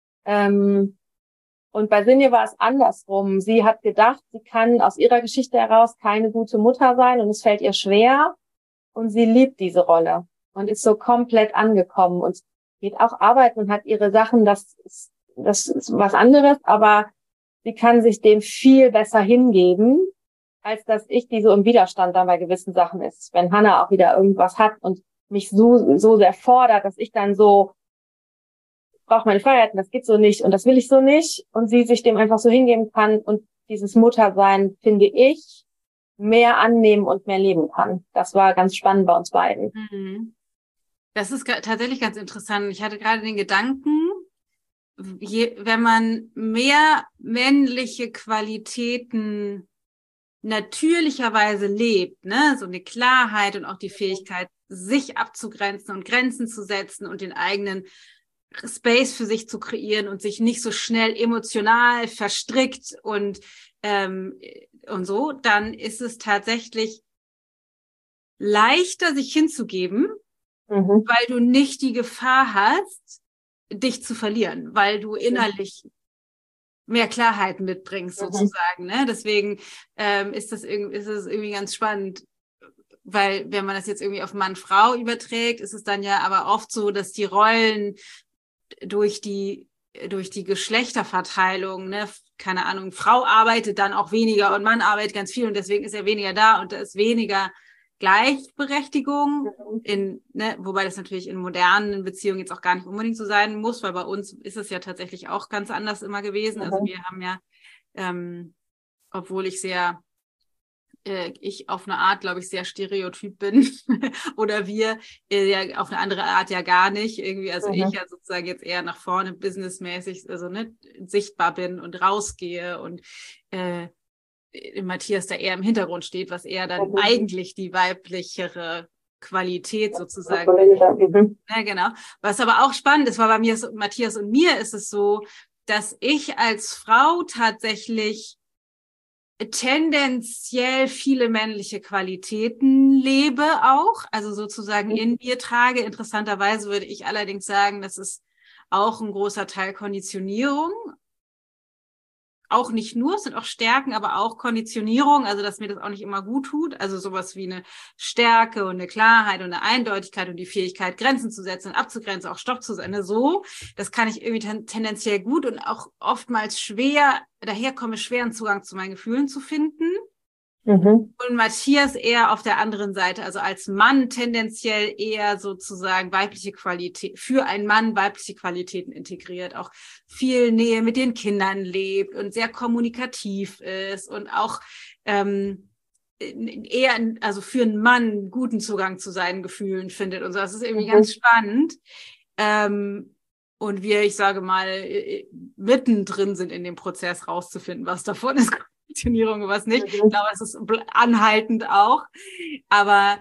Und bei Sinje war es andersrum. Sie hat gedacht, sie kann aus ihrer Geschichte heraus keine gute Mutter sein und es fällt ihr schwer. Und sie liebt diese Rolle und ist so komplett angekommen und geht auch arbeiten und hat ihre Sachen, das ist was anderes, aber sie kann sich dem viel besser hingeben, als dass ich die so im Widerstand dann bei gewissen Sachen ist. Wenn Hannah auch wieder irgendwas hat und mich so sehr fordert, dass ich dann so brauche meine Freiheiten, das geht so nicht und das will ich so nicht und sie sich dem einfach so hingeben kann und dieses Muttersein, finde ich, mehr annehmen und mehr leben kann. Das war ganz spannend bei uns beiden. Mhm. Das ist tatsächlich ganz interessant. Ich hatte gerade den Gedanken, wenn man mehr männliche Qualitäten natürlicherweise lebt, ne, so eine Klarheit und auch die Fähigkeit, sich abzugrenzen und Grenzen zu setzen und den eigenen Space für sich zu kreieren und sich nicht so schnell emotional verstrickt und so, dann ist es tatsächlich leichter, sich hinzugeben, weil du nicht die Gefahr hast, dich zu verlieren, weil du innerlich mehr Klarheit mitbringst, sozusagen. Ne? Deswegen ist es irgendwie ganz spannend, weil wenn man das jetzt irgendwie auf Mann-Frau überträgt, ist es dann ja aber oft so, dass die Rollen durch die Geschlechterverteilung, ne, keine Ahnung, Frau arbeitet dann auch weniger und Mann arbeitet ganz viel und deswegen ist er weniger da und da ist weniger Gleichberechtigung, wobei das natürlich in modernen Beziehungen jetzt auch gar nicht unbedingt so sein muss, weil bei uns ist es ja tatsächlich auch ganz anders immer gewesen. Also wir haben ja, obwohl ich auf eine Art, glaube ich, sehr stereotyp bin oder wir ja auf eine andere Art ja gar nicht irgendwie, also ich ja sozusagen jetzt eher nach vorne businessmäßig, also ne, sichtbar bin und rausgehe und Matthias da eher im Hintergrund steht, was eher dann eigentlich die weiblichere Qualität sozusagen. Ja, genau. Was aber auch spannend ist, weil bei mir, Matthias und mir ist es so, dass ich als Frau tatsächlich tendenziell viele männliche Qualitäten lebe auch, also sozusagen in mir trage. Interessanterweise würde ich allerdings sagen, das ist auch ein großer Teil Konditionierung. Auch nicht nur, es sind auch Stärken, aber auch Konditionierung, also dass mir das auch nicht immer gut tut. Also sowas wie eine Stärke und eine Klarheit und eine Eindeutigkeit und die Fähigkeit, Grenzen zu setzen und abzugrenzen, auch Stopp zu sein. So, das kann ich irgendwie tendenziell gut und auch oftmals schwer, daherkomme schwer einen Zugang zu meinen Gefühlen zu finden. Und Matthias eher auf der anderen Seite, also als Mann tendenziell eher sozusagen weibliche Qualität, für einen Mann weibliche Qualitäten integriert, auch viel Nähe mit den Kindern lebt und sehr kommunikativ ist und auch eher, also für einen Mann guten Zugang zu seinen Gefühlen findet und so. Das ist irgendwie ganz spannend. Und wir, ich sage mal, mittendrin sind in dem Prozess rauszufinden, was davon ist Konditionierung und was nicht. Ich glaube, es ist anhaltend auch. Aber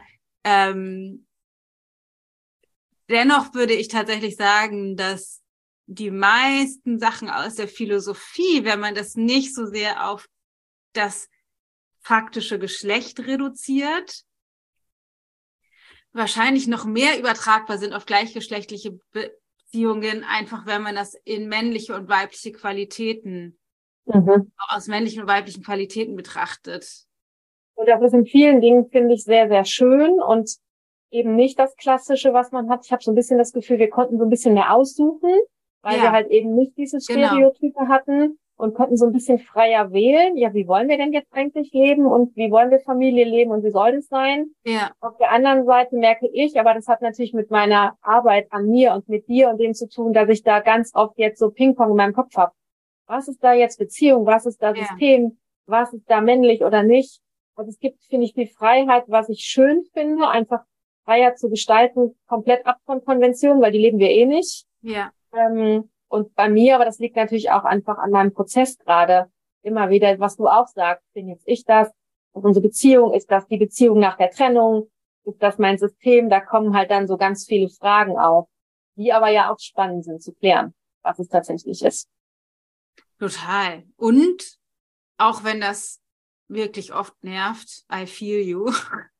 dennoch würde ich tatsächlich sagen, dass die meisten Sachen aus der Philosophie, wenn man das nicht so sehr auf das faktische Geschlecht reduziert, wahrscheinlich noch mehr übertragbar sind auf gleichgeschlechtliche Beziehungen, einfach wenn man das in männliche und weibliche Qualitäten aus männlichen und weiblichen Qualitäten betrachtet. Und das ist in vielen Dingen, finde ich, sehr, sehr schön und eben nicht das Klassische, was man hat. Ich habe so ein bisschen das Gefühl, wir konnten so ein bisschen mehr aussuchen, weil wir halt eben nicht diese Stereotype hatten und konnten so ein bisschen freier wählen. Ja, wie wollen wir denn jetzt eigentlich leben und wie wollen wir Familie leben und wie soll das sein? Ja. Auf der anderen Seite merke ich, aber das hat natürlich mit meiner Arbeit an mir und mit dir und dem zu tun, dass ich da ganz oft jetzt so Ping-Pong in meinem Kopf habe. Was ist da jetzt Beziehung? Was ist da System? Was ist da männlich oder nicht? Also es gibt, finde ich, die Freiheit, was ich schön finde, einfach freier zu gestalten, komplett ab von Konventionen, weil die leben wir eh nicht. Ja. Und bei mir, aber das liegt natürlich auch einfach an meinem Prozess gerade, immer wieder, was du auch sagst, bin jetzt ich das? Und unsere Beziehung, ist das die Beziehung nach der Trennung? Ist das mein System? Da kommen halt dann so ganz viele Fragen auf, die aber ja auch spannend sind zu klären, was es tatsächlich ist. Total. Und auch wenn das wirklich oft nervt, I feel you,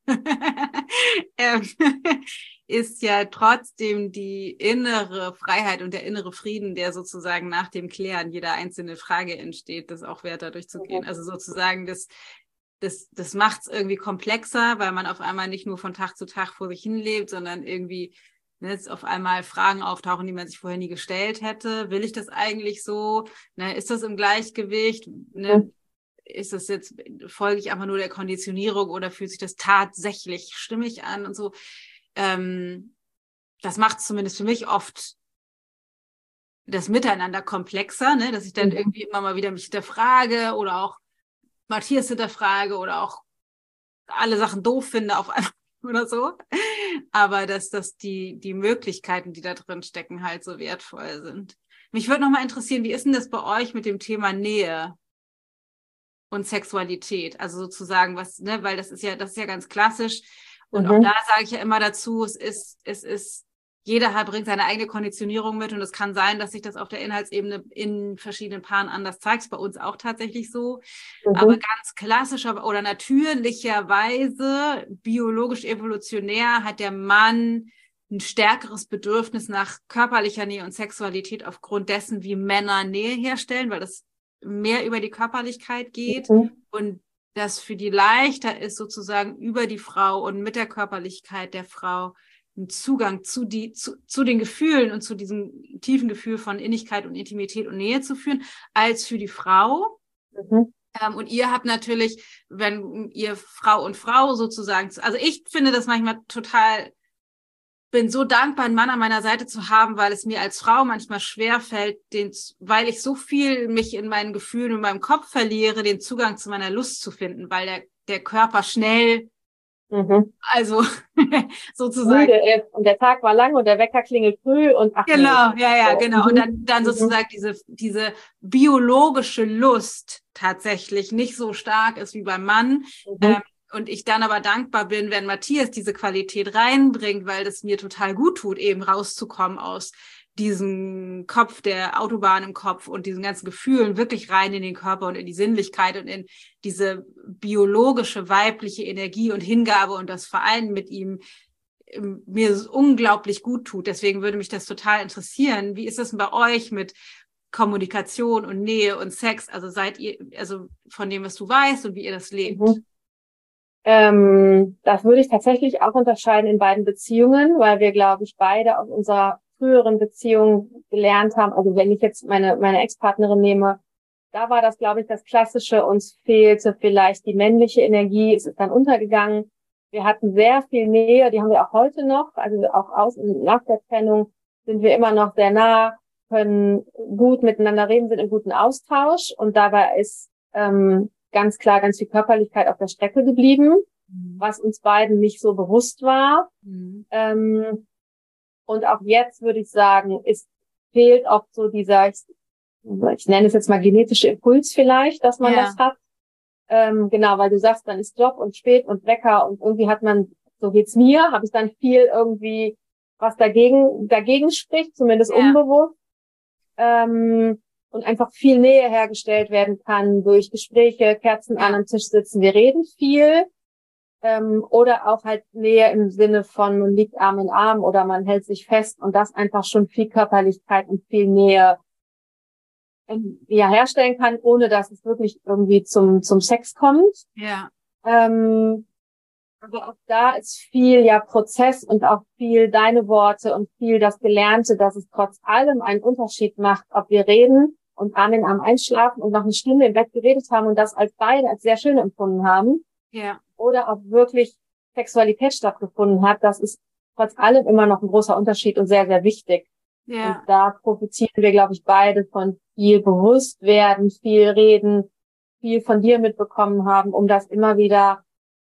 ist ja trotzdem die innere Freiheit und der innere Frieden, der sozusagen nach dem Klären jeder einzelne Frage entsteht, das auch wert dadurch zu gehen. Also sozusagen das macht es irgendwie komplexer, weil man auf einmal nicht nur von Tag zu Tag vor sich hin lebt, sondern irgendwie jetzt auf einmal Fragen auftauchen, die man sich vorher nie gestellt hätte. Will ich das eigentlich so? Ne, ist das im Gleichgewicht? Ne, ist das jetzt, folge ich einfach nur der Konditionierung oder fühlt sich das tatsächlich stimmig an und so? Das macht es zumindest für mich oft das Miteinander komplexer, ne? Dass ich dann irgendwie immer mal wieder mich hinterfrage oder auch Matthias hinterfrage oder auch alle Sachen doof finde auf einmal oder so. Aber dass die Möglichkeiten, die da drin stecken, halt so wertvoll sind. Mich würde noch mal interessieren, wie ist denn das bei euch mit dem Thema Nähe und Sexualität? Also sozusagen was, ne, weil das ist ja ganz klassisch. Und auch da sage ich ja immer dazu, es ist, jeder bringt seine eigene Konditionierung mit und es kann sein, dass sich das auf der Inhaltsebene in verschiedenen Paaren anders zeigt. Ist bei uns auch tatsächlich so. Aber ganz klassischer oder natürlicherweise, biologisch evolutionär, hat der Mann ein stärkeres Bedürfnis nach körperlicher Nähe und Sexualität aufgrund dessen, wie Männer Nähe herstellen, weil das mehr über die Körperlichkeit geht und das für die leichter ist, sozusagen über die Frau und mit der Körperlichkeit der Frau einen Zugang zu den Gefühlen und zu diesem tiefen Gefühl von Innigkeit und Intimität und Nähe zu führen, als für die Frau. Und ihr habt natürlich, wenn ihr Frau und Frau sozusagen, also ich finde das manchmal total, bin so dankbar, einen Mann an meiner Seite zu haben, weil es mir als Frau manchmal schwerfällt, weil ich so viel mich in meinen Gefühlen und meinem Kopf verliere, den Zugang zu meiner Lust zu finden, weil der Körper schnell, also sozusagen. Müde ist und der Tag war lang und der Wecker klingelt früh und ach genau, nee. ja, genau. Und dann sozusagen diese biologische Lust tatsächlich nicht so stark ist wie beim Mann. Und ich dann aber dankbar bin, wenn Matthias diese Qualität reinbringt, weil das mir total gut tut, eben rauszukommen aus diesem Kopf, der Autobahn im Kopf und diesen ganzen Gefühlen wirklich rein in den Körper und in die Sinnlichkeit und in diese biologische weibliche Energie und Hingabe und das Vereinen mit ihm mir unglaublich gut tut. Deswegen würde mich das total interessieren. Wie ist es denn bei euch mit Kommunikation und Nähe und Sex? Also seid ihr, also von dem, was du weißt und wie ihr das lebt? Das würde ich tatsächlich auch unterscheiden in beiden Beziehungen, weil wir, glaube ich, beide aus unserer früheren Beziehung gelernt haben. Also wenn ich jetzt meine Ex-Partnerin nehme, da war das, glaube ich, das Klassische. Uns fehlte vielleicht die männliche Energie. Es ist dann untergegangen. Wir hatten sehr viel Nähe. Die haben wir auch heute noch. Also auch nach der Trennung sind wir immer noch sehr nah, können gut miteinander reden, sind im guten Austausch. Und dabei ist ganz klar ganz viel Körperlichkeit auf der Strecke geblieben, was uns beiden nicht so bewusst war. Und auch jetzt würde ich sagen, es fehlt auch so dieser, ich nenne es jetzt mal genetische Impuls vielleicht, dass man das hat. Genau, weil du sagst, dann ist Job und spät und Wecker und irgendwie hat man, so geht's mir, habe ich dann viel irgendwie, was dagegen spricht, zumindest unbewusst. Und einfach viel Nähe hergestellt werden kann durch Gespräche, Kerzen an am Tisch sitzen, wir reden viel. Oder auch halt Nähe im Sinne von, man liegt Arm in Arm oder man hält sich fest und das einfach schon viel Körperlichkeit und viel Nähe herstellen kann, ohne dass es wirklich irgendwie zum Sex kommt. Aber auch da ist viel Prozess und auch viel deine Worte und viel das Gelernte, dass es trotz allem einen Unterschied macht, ob wir reden und Arm in Arm einschlafen und noch eine Stunde im Bett geredet haben und das als beide als sehr schön empfunden haben. Oder ob wirklich Sexualität stattgefunden hat. Das ist trotz allem immer noch ein großer Unterschied und sehr, sehr wichtig. Und da profitieren wir, glaube ich, beide von viel Bewusstwerden, viel Reden, viel von dir mitbekommen haben, um das immer wieder,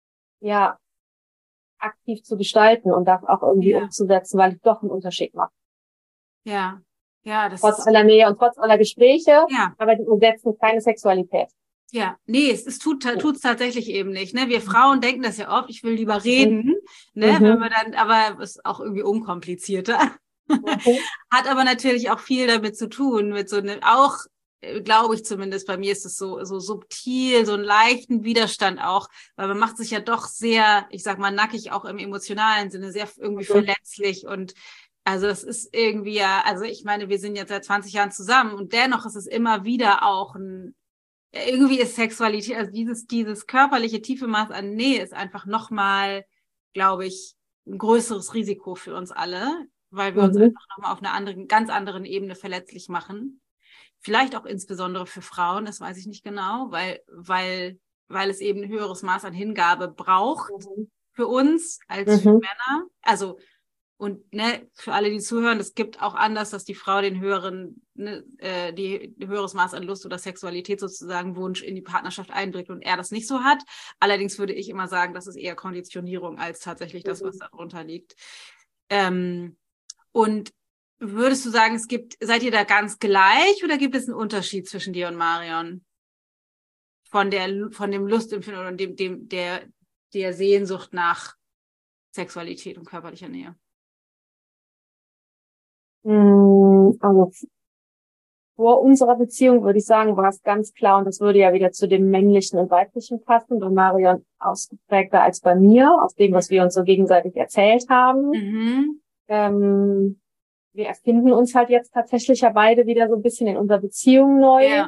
aktiv zu gestalten und das auch irgendwie umzusetzen, weil es doch einen Unterschied macht. Das trotz aller Nähe und trotz aller Gespräche, aber die umsetzen keine Sexualität. Nee, es tut's tatsächlich eben nicht. Ne? Wir Frauen denken das ja oft, ich will lieber reden, ne? Wenn wir dann, aber es ist auch irgendwie unkomplizierter. Hat aber natürlich auch viel damit zu tun, mit so einem, auch, glaube ich zumindest, bei mir ist es so subtil, so einen leichten Widerstand auch, weil man macht sich ja doch sehr, ich sag mal, nackig auch im emotionalen Sinne, sehr irgendwie verletzlich und also es ist irgendwie also ich meine, wir sind jetzt seit 20 Jahren zusammen und dennoch ist es immer wieder auch irgendwie ist Sexualität, also dieses körperliche tiefe Maß an Nähe ist einfach nochmal, glaube ich, ein größeres Risiko für uns alle, weil wir uns einfach nochmal auf einer ganz anderen Ebene verletzlich machen. Vielleicht auch insbesondere für Frauen, das weiß ich nicht genau, weil es eben ein höheres Maß an Hingabe braucht für uns als für Männer. Also Und ne, für alle, die zuhören, es gibt auch anders, dass die Frau den höheren, die höheres Maß an Lust oder Sexualität sozusagen Wunsch in die Partnerschaft einbringt und er das nicht so hat. Allerdings würde ich immer sagen, das ist eher Konditionierung als tatsächlich das, was darunter liegt. Und würdest du sagen, seid ihr da ganz gleich oder gibt es einen Unterschied zwischen dir und Marion? Von dem Lustempfinden und der Sehnsucht nach Sexualität und körperlicher Nähe? Also vor unserer Beziehung würde ich sagen, war es ganz klar, und das würde ja wieder zu dem männlichen und weiblichen passen, bei Marion ausgeprägter als bei mir, aus dem, was wir uns so gegenseitig erzählt haben. Wir erfinden uns halt jetzt tatsächlich ja beide wieder so ein bisschen in unserer Beziehung neu. Ja.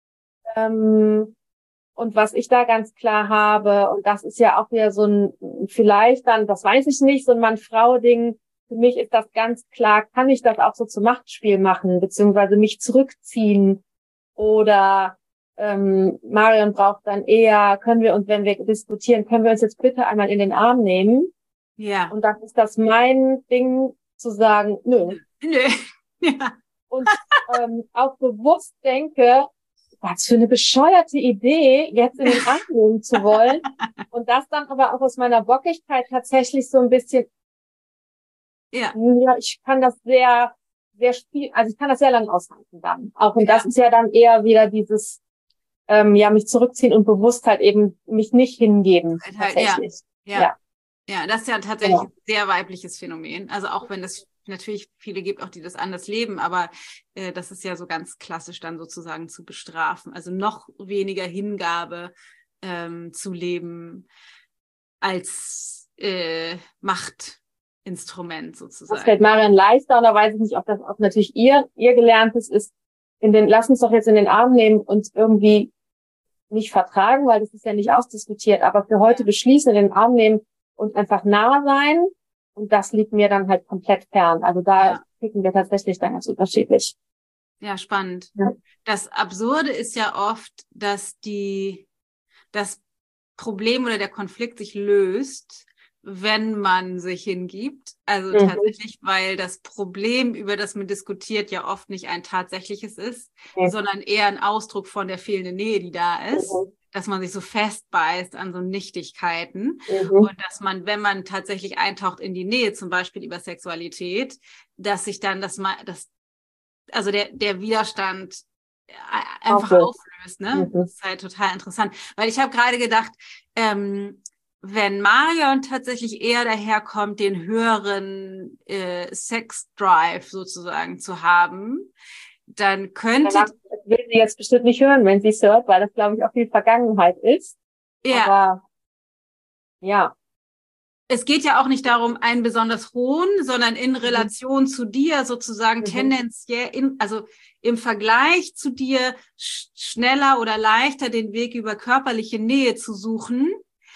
Und was ich da ganz klar habe, und das ist ja auch wieder so ein, vielleicht dann, das weiß ich nicht, so ein Mann-Frau-Ding. Für mich ist das ganz klar, kann ich das auch so zum Machtspiel machen, beziehungsweise mich zurückziehen oder Marion braucht dann eher, können wir uns, wenn wir diskutieren, können wir uns jetzt bitte einmal in den Arm nehmen? Ja. Und dann ist das mein Ding zu sagen, nö. Ja. Und auch bewusst denke, was für eine bescheuerte Idee, jetzt in den Arm nehmen zu wollen. Und das dann aber auch aus meiner Bockigkeit tatsächlich so ein bisschen, ja, ich kann das sehr, sehr also ich kann das sehr lange aushalten dann. Auch, und das ist ja dann eher wieder dieses, mich zurückziehen und bewusst halt eben mich nicht hingeben. Tatsächlich. Ja, das ist ja tatsächlich ein sehr weibliches Phänomen. Also auch wenn es natürlich viele gibt, auch die das anders leben, aber das ist ja so ganz klassisch dann sozusagen zu bestrafen. Also noch weniger Hingabe zu leben als Machtinstrument sozusagen. Das fällt Marion leichter, und da weiß ich nicht, ob das auch natürlich ihr gelerntes ist, lass uns doch jetzt in den Arm nehmen und irgendwie nicht vertragen, weil das ist ja nicht ausdiskutiert, aber für heute beschließen, in den Arm nehmen und einfach nah sein. Und das liegt mir dann halt komplett fern. Also da ticken wir tatsächlich dann ganz unterschiedlich. Ja, spannend. Ja. Das Absurde ist ja oft, dass das Problem oder der Konflikt sich löst, wenn man sich hingibt. Also tatsächlich, weil das Problem, über das man diskutiert, ja oft nicht ein tatsächliches ist, sondern eher ein Ausdruck von der fehlenden Nähe, die da ist. Dass man sich so festbeißt an so Nichtigkeiten und dass man, wenn man tatsächlich eintaucht in die Nähe, zum Beispiel über Sexualität, dass sich dann also der Widerstand einfach auflöst, ne? Das ist halt total interessant, weil ich habe gerade gedacht, wenn Marion tatsächlich eher daherkommt, den höheren Sex-Drive sozusagen zu haben, dann könnte... Das will sie jetzt bestimmt nicht hören, wenn sie es hört, weil das, glaube ich, auch viel Vergangenheit ist. Ja. Aber ja. Es geht ja auch nicht darum, einen besonders hohen, sondern in Relation zu dir sozusagen tendenziell, also im Vergleich zu dir schneller oder leichter den Weg über körperliche Nähe zu suchen,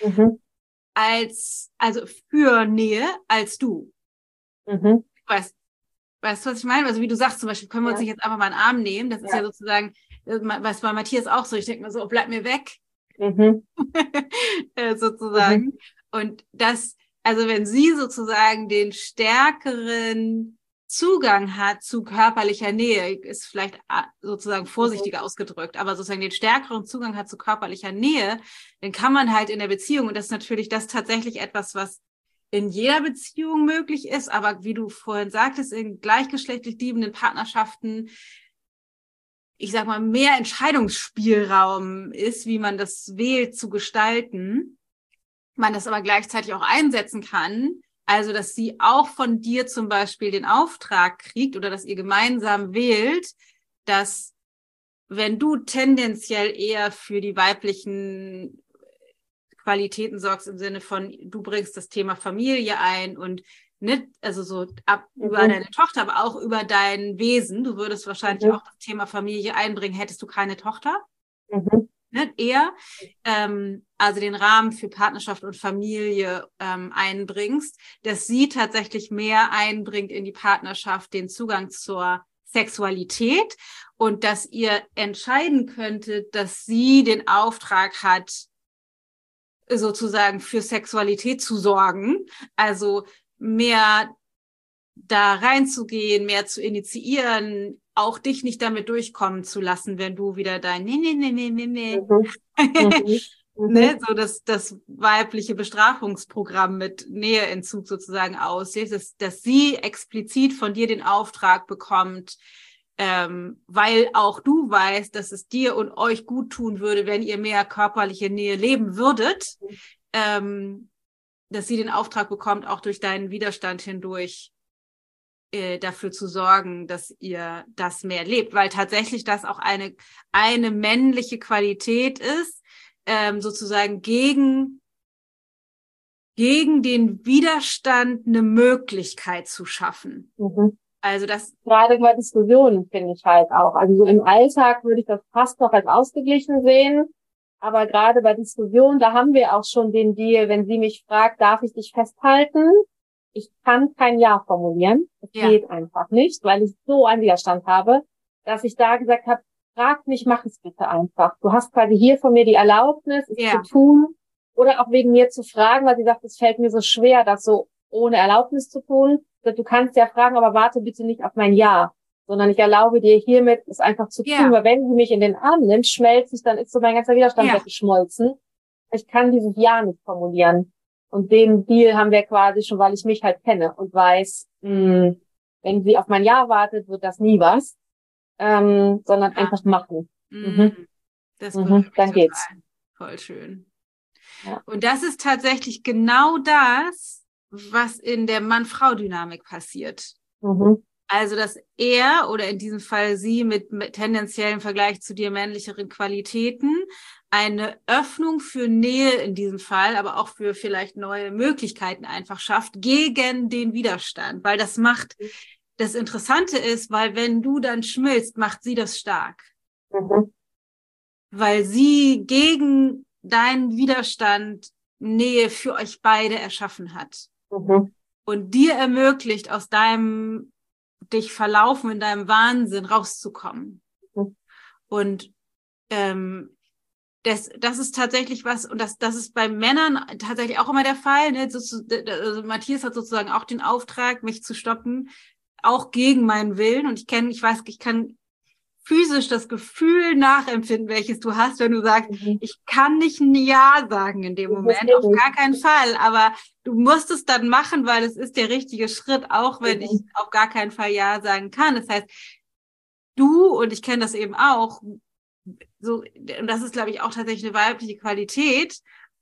also für Nähe als du. Weißt du, was ich meine? Also wie du sagst zum Beispiel, können wir uns nicht jetzt einfach mal einen Arm nehmen? Das ist ja sozusagen, was bei Matthias auch so, ich denke mir so, bleib mir weg. Sozusagen. Und das, also wenn sie sozusagen den stärkeren Zugang hat zu körperlicher Nähe, ist vielleicht sozusagen vorsichtiger ausgedrückt, aber sozusagen den stärkeren Zugang hat zu körperlicher Nähe, dann kann man halt in der Beziehung, und das ist natürlich das tatsächlich etwas, was in jeder Beziehung möglich ist, aber wie du vorhin sagtest, in gleichgeschlechtlich liebenden Partnerschaften, ich sag mal, mehr Entscheidungsspielraum ist, wie man das wählt zu gestalten, man das aber gleichzeitig auch einsetzen kann, also dass sie auch von dir zum Beispiel den Auftrag kriegt oder dass ihr gemeinsam wählt, dass wenn du tendenziell eher für die weiblichen Qualitäten sorgst im Sinne von, du bringst das Thema Familie ein und nicht, also so über deine Tochter, aber auch über dein Wesen. Du würdest wahrscheinlich auch das Thema Familie einbringen, hättest du keine Tochter. Nicht eher, also den Rahmen für Partnerschaft und Familie einbringst, dass sie tatsächlich mehr einbringt in die Partnerschaft, den Zugang zur Sexualität und dass ihr entscheiden könntet, dass sie den Auftrag hat, sozusagen für Sexualität zu sorgen, also mehr da reinzugehen, mehr zu initiieren, auch dich nicht damit durchkommen zu lassen, wenn du wieder dein nee. Mhm. Ne, Mhm. so das weibliche Bestrafungsprogramm mit Näheentzug sozusagen aussieht, dass sie explizit von dir den Auftrag bekommt, weil auch du weißt, dass es dir und euch gut tun würde, wenn ihr mehr körperliche Nähe leben würdet, dass sie den Auftrag bekommt, auch durch deinen Widerstand hindurch dafür zu sorgen, dass ihr das mehr lebt, weil tatsächlich das auch eine männliche Qualität ist, sozusagen gegen den Widerstand eine Möglichkeit zu schaffen. Mhm. Also das, Gerade bei Diskussionen finde ich halt auch. Also so im Alltag würde ich das fast noch als ausgeglichen sehen. Aber gerade bei Diskussionen, da haben wir auch schon den Deal, wenn sie mich fragt, darf ich dich festhalten? Ich kann kein Ja formulieren. Es ja, geht einfach nicht, weil ich so einen Widerstand habe, dass ich da gesagt habe, frag mich, mach es bitte einfach. Du hast quasi hier von mir die Erlaubnis, es zu ja, tun oder auch wegen mir zu fragen, weil sie sagt, es fällt mir so schwer, das so ohne Erlaubnis zu tun. Du kannst ja fragen, aber warte bitte nicht auf mein Ja, sondern ich erlaube dir hiermit, es einfach zu tun, ja, weil wenn sie mich in den Arm nimmt, schmelzt es, dann ist so mein ganzer Widerstand ja. weggeschmolzen. Ich kann dieses Ja nicht formulieren. Und den Deal haben wir quasi schon, weil ich mich halt kenne und weiß, wenn sie auf mein Ja wartet, wird das nie was, sondern Ja. einfach machen. Mhm. Mm, das berührt mich Dann geht's. total. Voll schön. Ja. Und das ist tatsächlich genau das, was in der Mann-Frau-Dynamik passiert. Mhm. Also, dass er oder in diesem Fall sie mit tendenziellen Vergleich zu dir männlicheren Qualitäten eine Öffnung für Nähe in diesem Fall, aber auch für vielleicht neue Möglichkeiten einfach schafft gegen den Widerstand. Weil das Interessante ist, weil wenn du dann schmilzt, macht sie das stark. Mhm. Weil sie gegen deinen Widerstand Nähe für euch beide erschaffen hat. Mhm. Und dir ermöglicht, aus deinem dich verlaufen, in deinem Wahnsinn rauszukommen. Mhm. Und das ist tatsächlich was, und das ist bei Männern tatsächlich auch immer der Fall. Ne? Also Matthias hat sozusagen auch den Auftrag, mich zu stoppen, auch gegen meinen Willen. Und ich kann physisch das Gefühl nachempfinden, welches du hast, wenn du sagst, Mhm. ich kann nicht ein Ja sagen in dem Das Moment, geht auf nicht. gar keinen Fall, aber du musst es dann machen, weil es ist der richtige Schritt, auch wenn ich Mhm. auf gar keinen Fall Ja sagen kann. Das heißt, du, und ich kenne das eben auch, so, und das ist, glaube ich, auch tatsächlich eine weibliche Qualität,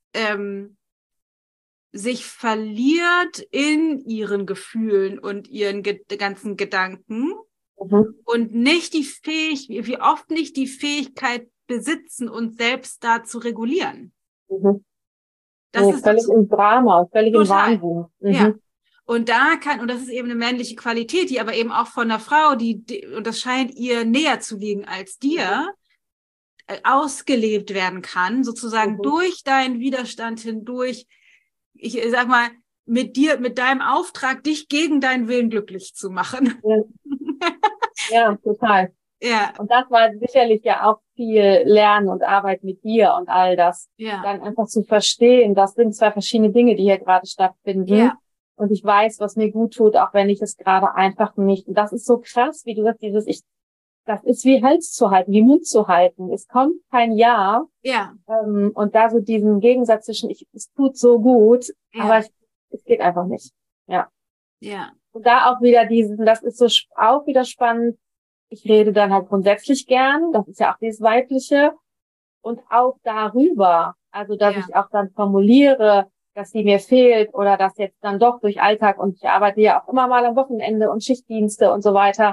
sich verliert in ihren Gefühlen und ihren ganzen Gedanken Mhm. und nicht wie oft nicht die Fähigkeit besitzen, uns selbst da zu regulieren. Mhm. Das Nee, ist völlig im Drama, völlig im total, Wahnsinn. ja. Mhm. Und und das ist eben eine männliche Qualität, die aber eben auch von einer Frau, und das scheint ihr näher zu liegen als Mhm. dir, ausgelebt werden kann, sozusagen Mhm. durch deinen Widerstand hindurch, ich sag mal, mit deinem Auftrag, dich gegen deinen Willen glücklich zu machen. Ja, ja, total. Ja, Und das war sicherlich ja auch viel Lernen und Arbeit mit dir und all das. ja, Dann einfach zu verstehen, das sind zwei verschiedene Dinge, die hier gerade stattfinden. ja, Und ich weiß, was mir gut tut, auch wenn ich es gerade einfach nicht. Und das ist so krass, wie du sagst, das ist wie Hals zu halten, wie Mund zu halten. Es kommt kein Ja. ja, Und da so diesen Gegensatz zwischen, es tut so gut, aber ja, es geht einfach nicht. Ja. ja, Und da auch wieder das ist so auch wieder spannend. Ich rede dann halt grundsätzlich gern. Das ist ja auch dieses Weibliche. Und auch darüber. Also, dass ja, ich auch dann formuliere, dass die mir fehlt oder dass jetzt dann doch durch Alltag und ich arbeite ja auch immer mal am Wochenende und Schichtdienste und so weiter,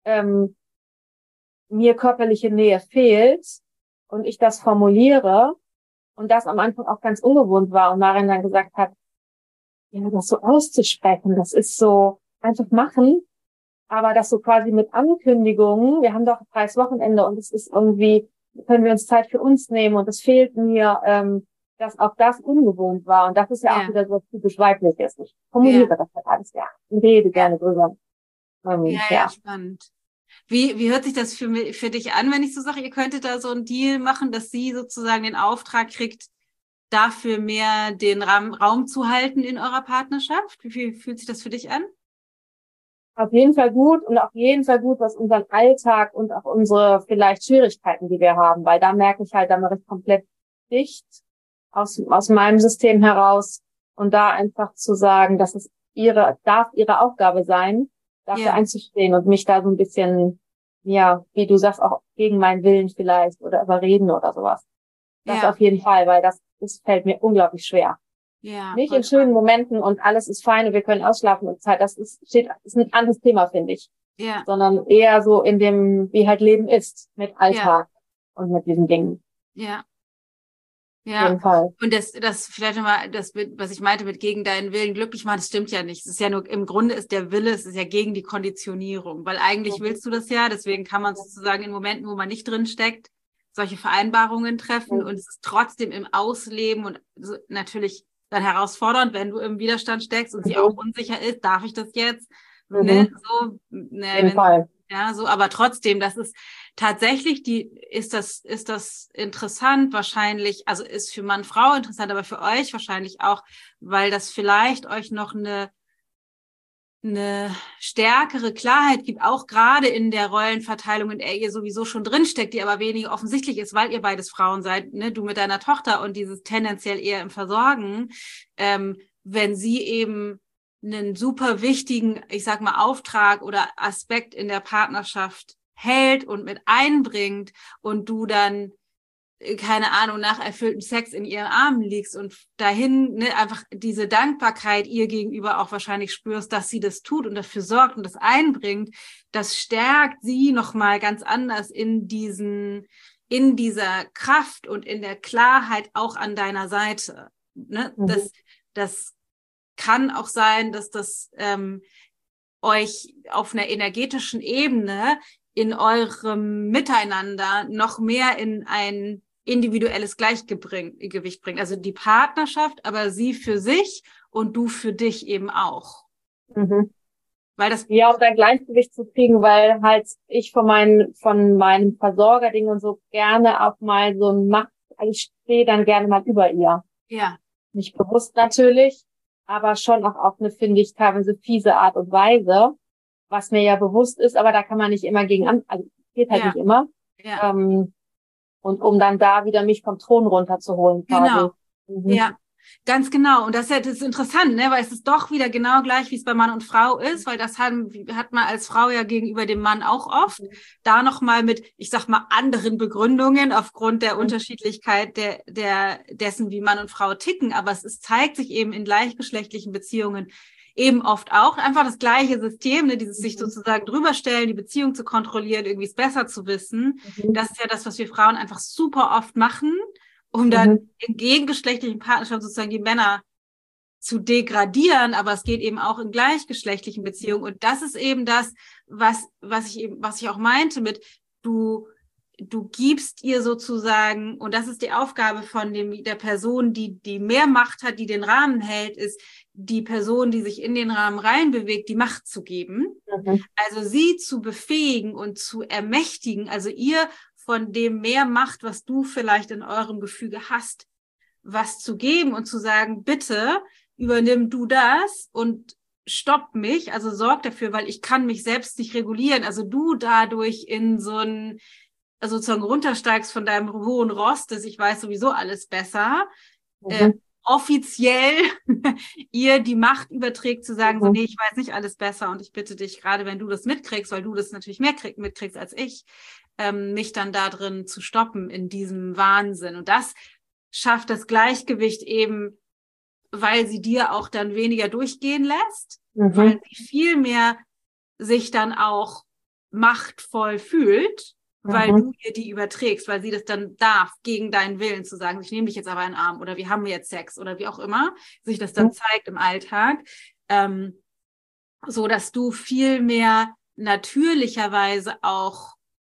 mir körperliche Nähe fehlt und ich das formuliere und das am Anfang auch ganz ungewohnt war und Marin dann gesagt hat, ja, das so auszusprechen, das ist so einfach machen, aber das so quasi mit Ankündigungen, wir haben doch ein freies Wochenende und es ist irgendwie, können wir uns Zeit für uns nehmen und es fehlt mir, dass auch das ungewohnt war und das ist ja auch ja, wieder so typisch weibliches. Ich ja, formuliere das halt alles gerne und rede ja, gerne drüber. ja, Ja. spannend. Wie hört sich das für dich an, wenn ich so sage, ihr könntet da so einen Deal machen, dass sie sozusagen den Auftrag kriegt, dafür mehr den Raum zu halten in eurer Partnerschaft? Wie fühlt sich das für dich an? Auf jeden Fall gut und auf jeden Fall gut, was unseren Alltag und auch unsere vielleicht Schwierigkeiten, die wir haben, weil da merke ich halt, da mache ich komplett dicht aus meinem System heraus und da einfach zu sagen, dass es darf ihre Aufgabe sein, dafür Ja, einzustehen und mich da so ein bisschen, ja, wie du sagst, auch gegen meinen Willen vielleicht oder überreden oder sowas. Das ja, auf jeden Fall, weil das fällt mir unglaublich schwer. ja, Nicht voll in schönen spannend. Momenten und alles ist fein und wir können ausschlafen und Zeit. Ist ein anderes Thema, finde ich. Ja, Sondern eher so in dem, wie halt Leben ist, mit ja, Alltag und mit diesen Dingen. ja. Auf Ja, jeden Fall. und das vielleicht nochmal, was ich meinte mit gegen deinen Willen glücklich machen, das stimmt ja nicht. Es ist ja nur, im Grunde ist der Wille, es ist ja gegen die Konditionierung, weil eigentlich Mhm. willst du das ja, deswegen kann man sozusagen in Momenten, wo man nicht drin steckt, solche Vereinbarungen treffen und es ist trotzdem im Ausleben und so, natürlich dann herausfordernd, wenn du im Widerstand steckst und sie auch Mhm. unsicher ist, darf ich das jetzt? Ne, Mhm. so, Auf ne, jeden wenn, Fall. ja, so, aber trotzdem, das ist tatsächlich ist das interessant wahrscheinlich, also ist für Mann, Frau interessant, aber für euch wahrscheinlich auch, weil das vielleicht euch noch eine stärkere Klarheit gibt, auch gerade in der Rollenverteilung, in der ihr sowieso schon drinsteckt, die aber weniger offensichtlich ist, weil ihr beides Frauen seid, ne, du mit deiner Tochter und dieses tendenziell eher im Versorgen, wenn sie eben einen super wichtigen, ich sag mal, Auftrag oder Aspekt in der Partnerschaft hält und mit einbringt und du dann keine Ahnung, nach erfülltem Sex in ihren Armen liegst und dahin ne, einfach diese Dankbarkeit ihr gegenüber auch wahrscheinlich spürst, dass sie das tut und dafür sorgt und das einbringt, das stärkt sie nochmal ganz anders in dieser Kraft und in der Klarheit auch an deiner Seite. Ne? Mhm. Das kann auch sein, dass das euch auf einer energetischen Ebene in eurem Miteinander noch mehr in ein individuelles Gleichgewicht bringt. Also die Partnerschaft, aber sie für sich und du für dich eben auch. Mhm. Weil das, Ja, um ein Gleichgewicht zu kriegen, weil halt ich von meinem Versorgerding und so gerne auch mal so ein Macht, also ich stehe dann gerne mal über ihr. ja, Nicht bewusst natürlich, aber schon auch auf eine, finde ich, teilweise fiese Art und Weise, was mir ja bewusst ist, aber da kann man nicht immer also geht halt ja, nicht immer. ja, Ähm, und um dann da wieder mich vom Thron runterzuholen, quasi. genau. Mhm. Ja, ganz genau. Und das ist interessant, ne? Weil es ist doch wieder genau gleich, wie es bei Mann und Frau ist, weil das hat man als Frau ja gegenüber dem Mann auch oft. Da nochmal mit, ich sag mal, anderen Begründungen aufgrund der Mhm. Unterschiedlichkeit dessen, wie Mann und Frau ticken. Aber zeigt sich eben in gleichgeschlechtlichen Beziehungen eben oft auch einfach das gleiche System, ne? Dieses sich Mhm. sozusagen drüberstellen, die Beziehung zu kontrollieren, irgendwie es besser zu wissen. Mhm. Das ist ja das, was wir Frauen einfach super oft machen, um dann Mhm. in gegengeschlechtlichen Partnerschaften sozusagen die Männer zu degradieren, aber es geht eben auch in gleichgeschlechtlichen Beziehungen. Und das ist eben das, was ich auch meinte mit, du gibst ihr sozusagen, und das ist die Aufgabe von der Person, die mehr Macht hat, die den Rahmen hält, ist die Person, die sich in den Rahmen reinbewegt, die Macht zu geben. Mhm. Also sie zu befähigen und zu ermächtigen, also ihr von dem mehr Macht, was du vielleicht in eurem Gefüge hast, was zu geben und zu sagen, bitte übernimm du das und stopp mich, also sorg dafür, weil ich kann mich selbst nicht regulieren. Also du dadurch in so ein, also sozusagen runtersteigst von deinem hohen Ross, dass ich weiß sowieso alles besser, Mhm. offiziell ihr die Macht überträgt, zu sagen, so, Mhm. nee, ich weiß nicht alles besser und ich bitte dich, gerade wenn du das mitkriegst, weil du das natürlich mehr mitkriegst als ich, mich dann da drin zu stoppen in diesem Wahnsinn. Und das schafft das Gleichgewicht eben, weil sie dir auch dann weniger durchgehen lässt, weil Mhm. sie viel mehr sich dann auch machtvoll fühlt, weil Mhm. du ihr die überträgst, weil sie das dann darf, gegen deinen Willen zu sagen, ich nehme dich jetzt aber in den Arm oder wir haben jetzt Sex oder wie auch immer sich das dann Mhm. zeigt im Alltag, so dass du viel mehr natürlicherweise auch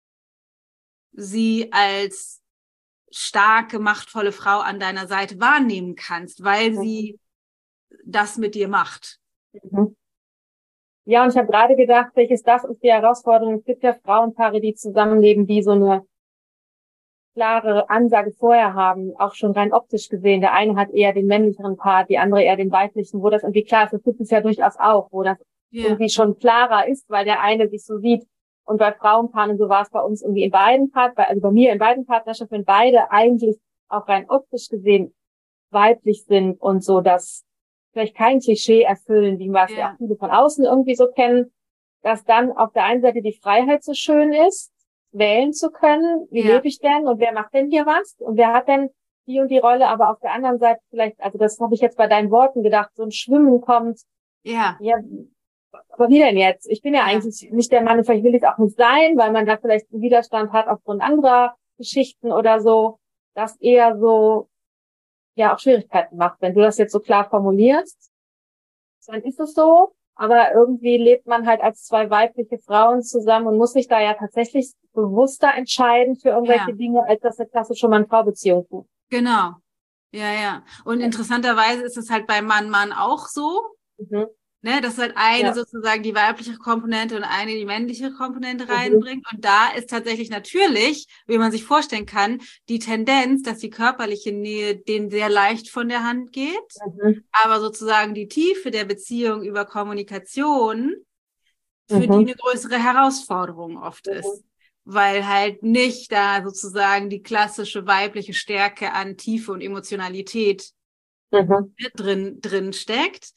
sie als starke, machtvolle Frau an deiner Seite wahrnehmen kannst, weil Mhm. sie das mit dir macht. Mhm. Ja, und ich habe gerade gedacht, das ist die Herausforderung. Es gibt ja Frauenpaare, die zusammenleben, die so eine klare Ansage vorher haben, auch schon rein optisch gesehen. Der eine hat eher den männlicheren Part, die andere eher den weiblichen, wo das irgendwie klar ist. Das gibt es ja durchaus auch, wo das irgendwie schon klarer ist, weil der eine sich so sieht. Und bei Frauenpaaren, so war es bei uns irgendwie in beiden also bei mir in beiden Partnerschaften, wenn beide eigentlich auch rein optisch gesehen weiblich sind und so, dass vielleicht kein Klischee erfüllen, wie wir es ja auch viele von außen irgendwie so kennen, dass dann auf der einen Seite die Freiheit so schön ist, wählen zu können, wie lebe ich denn und wer macht denn hier was und wer hat denn die und die Rolle, aber auf der anderen Seite vielleicht, also das habe ich jetzt bei deinen Worten gedacht, so ein Schwimmen kommt, ja, aber wie denn jetzt? Ich bin ja eigentlich nicht der Mann, vielleicht will ich es auch nicht sein, weil man da vielleicht einen Widerstand hat aufgrund anderer Geschichten oder so, das eher so, ja, auch Schwierigkeiten macht. Wenn du das jetzt so klar formulierst, dann ist es so, aber irgendwie lebt man halt als zwei weibliche Frauen zusammen und muss sich da ja tatsächlich bewusster entscheiden für irgendwelche Dinge, als das eine klassische Mann-Frau-Beziehung tut. Genau. Ja. Und interessanterweise ist es halt bei Mann-Mann auch so. Ne, dass halt eine sozusagen die weibliche Komponente und eine die männliche Komponente reinbringt. Und da ist tatsächlich natürlich, wie man sich vorstellen kann, die Tendenz, dass die körperliche Nähe denen sehr leicht von der Hand geht, aber sozusagen die Tiefe der Beziehung über Kommunikation für die eine größere Herausforderung oft ist. Weil halt nicht da sozusagen die klassische weibliche Stärke an Tiefe und Emotionalität drin steckt.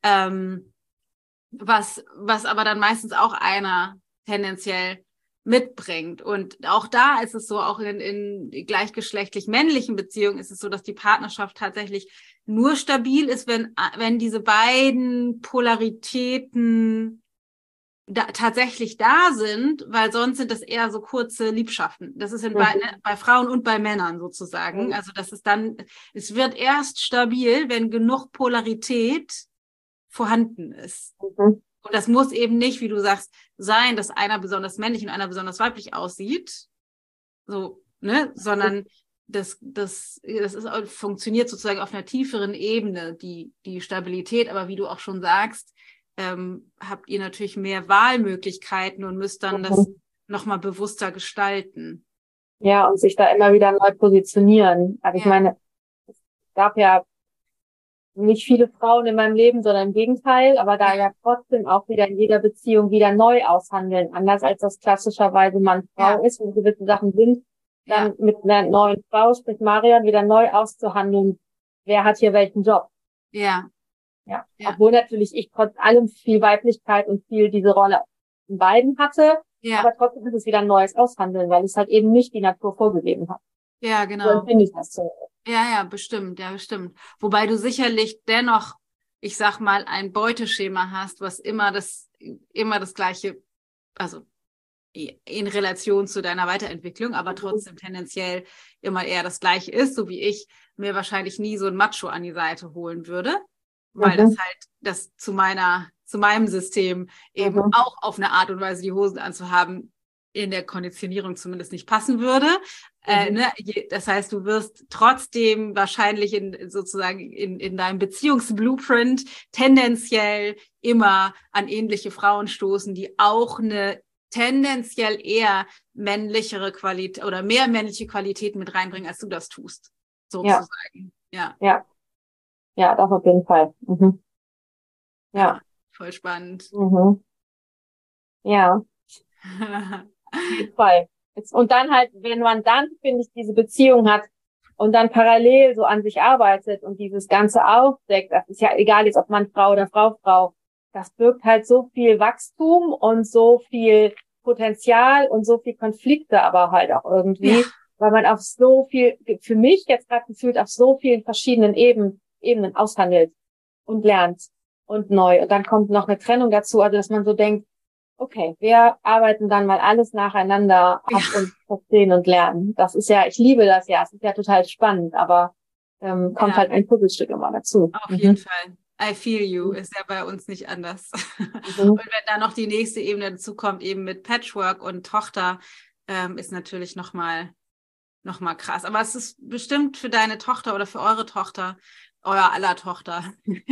Was aber dann meistens auch einer tendenziell mitbringt. Und auch da ist es so, auch in gleichgeschlechtlich männlichen Beziehungen ist es so, dass die Partnerschaft tatsächlich nur stabil ist, wenn diese beiden Polaritäten tatsächlich da sind, weil sonst sind das eher so kurze Liebschaften. Das ist bei Frauen und bei Männern sozusagen. Also das ist dann, es wird erst stabil, wenn genug Polarität vorhanden ist. Und das muss eben nicht, wie du sagst, sein, dass einer besonders männlich und einer besonders weiblich aussieht, so, ne, sondern das funktioniert sozusagen auf einer tieferen Ebene, die Stabilität, aber wie du auch schon sagst, habt ihr natürlich mehr Wahlmöglichkeiten und müsst dann das nochmal bewusster gestalten. Ja, und sich da immer wieder neu positionieren. Also ich meine, es gab ja nicht viele Frauen in meinem Leben, sondern im Gegenteil, aber da ja trotzdem auch wieder in jeder Beziehung wieder neu aushandeln, anders als das klassischerweise Mann-Frau ist, wenn gewisse Sachen sind, dann mit einer neuen Frau, sprich Marion, wieder neu auszuhandeln, wer hat hier welchen Job. Ja. Obwohl natürlich ich trotz allem viel Weiblichkeit und viel diese Rolle in beiden hatte, aber trotzdem ist es wieder ein neues Aushandeln, weil es halt eben nicht die Natur vorgegeben hat. Ja, genau. So finde ich das so. Ja, bestimmt. Wobei du sicherlich dennoch, ich sag mal, ein Beuteschema hast, was immer das Gleiche, also in Relation zu deiner Weiterentwicklung, aber trotzdem tendenziell immer eher das Gleiche ist, so wie ich mir wahrscheinlich nie so ein Macho an die Seite holen würde, weil das zu meinem System eben auch auf eine Art und Weise die Hosen anzuhaben, in der Konditionierung zumindest nicht passen würde. Das heißt, du wirst trotzdem wahrscheinlich in deinem Beziehungsblueprint tendenziell immer an ähnliche Frauen stoßen, die auch eine tendenziell eher männlichere Qualität oder mehr männliche Qualitäten mit reinbringen, als du das tust, sozusagen. Ja, das auf jeden Fall. Ja. Voll spannend. Ja. Auf jeden Fall. Und dann halt, wenn man dann, finde ich, diese Beziehung hat und dann parallel so an sich arbeitet und dieses Ganze aufdeckt, das ist ja egal jetzt ob Mann, Frau oder Frau, das birgt halt so viel Wachstum und so viel Potenzial und so viel Konflikte aber halt auch irgendwie, weil man auf so viel, für mich jetzt gerade gefühlt, auf so vielen verschiedenen Ebenen aushandelt und lernt und neu. Und dann kommt noch eine Trennung dazu, also dass man so denkt, okay, wir arbeiten dann mal alles nacheinander ab und verstehen und lernen. Das ist ja, ich liebe das ja, es ist ja total spannend, aber kommt halt ein Puzzlestück immer dazu. Auf jeden Fall. I feel you, ist ja bei uns nicht anders. Und wenn da noch die nächste Ebene dazu kommt, eben mit Patchwork und Tochter, ist natürlich noch mal krass. Aber es ist bestimmt für deine Tochter oder für eure Tochter, euer aller Tochter,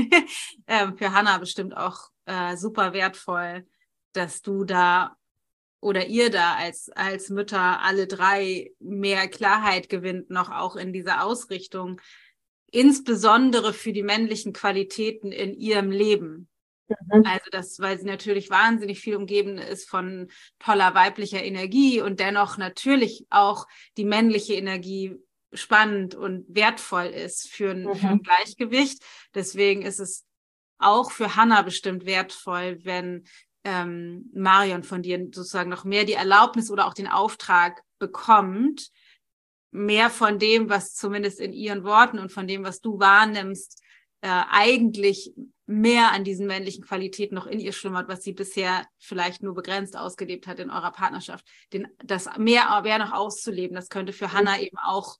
für Hannah bestimmt auch super wertvoll, dass du da oder ihr da als Mütter alle drei mehr Klarheit gewinnt, noch auch in dieser Ausrichtung, insbesondere für die männlichen Qualitäten in ihrem Leben. Also weil sie natürlich wahnsinnig viel umgeben ist von toller weiblicher Energie und dennoch natürlich auch die männliche Energie spannend und wertvoll ist für ein Gleichgewicht. Deswegen ist es auch für Hannah bestimmt wertvoll, wenn Marion von dir sozusagen noch mehr die Erlaubnis oder auch den Auftrag bekommt, mehr von dem, was zumindest in ihren Worten und von dem, was du wahrnimmst, eigentlich mehr an diesen männlichen Qualitäten noch in ihr schlummert, was sie bisher vielleicht nur begrenzt ausgelebt hat in eurer Partnerschaft. Das mehr noch auszuleben, das könnte für Hannah eben auch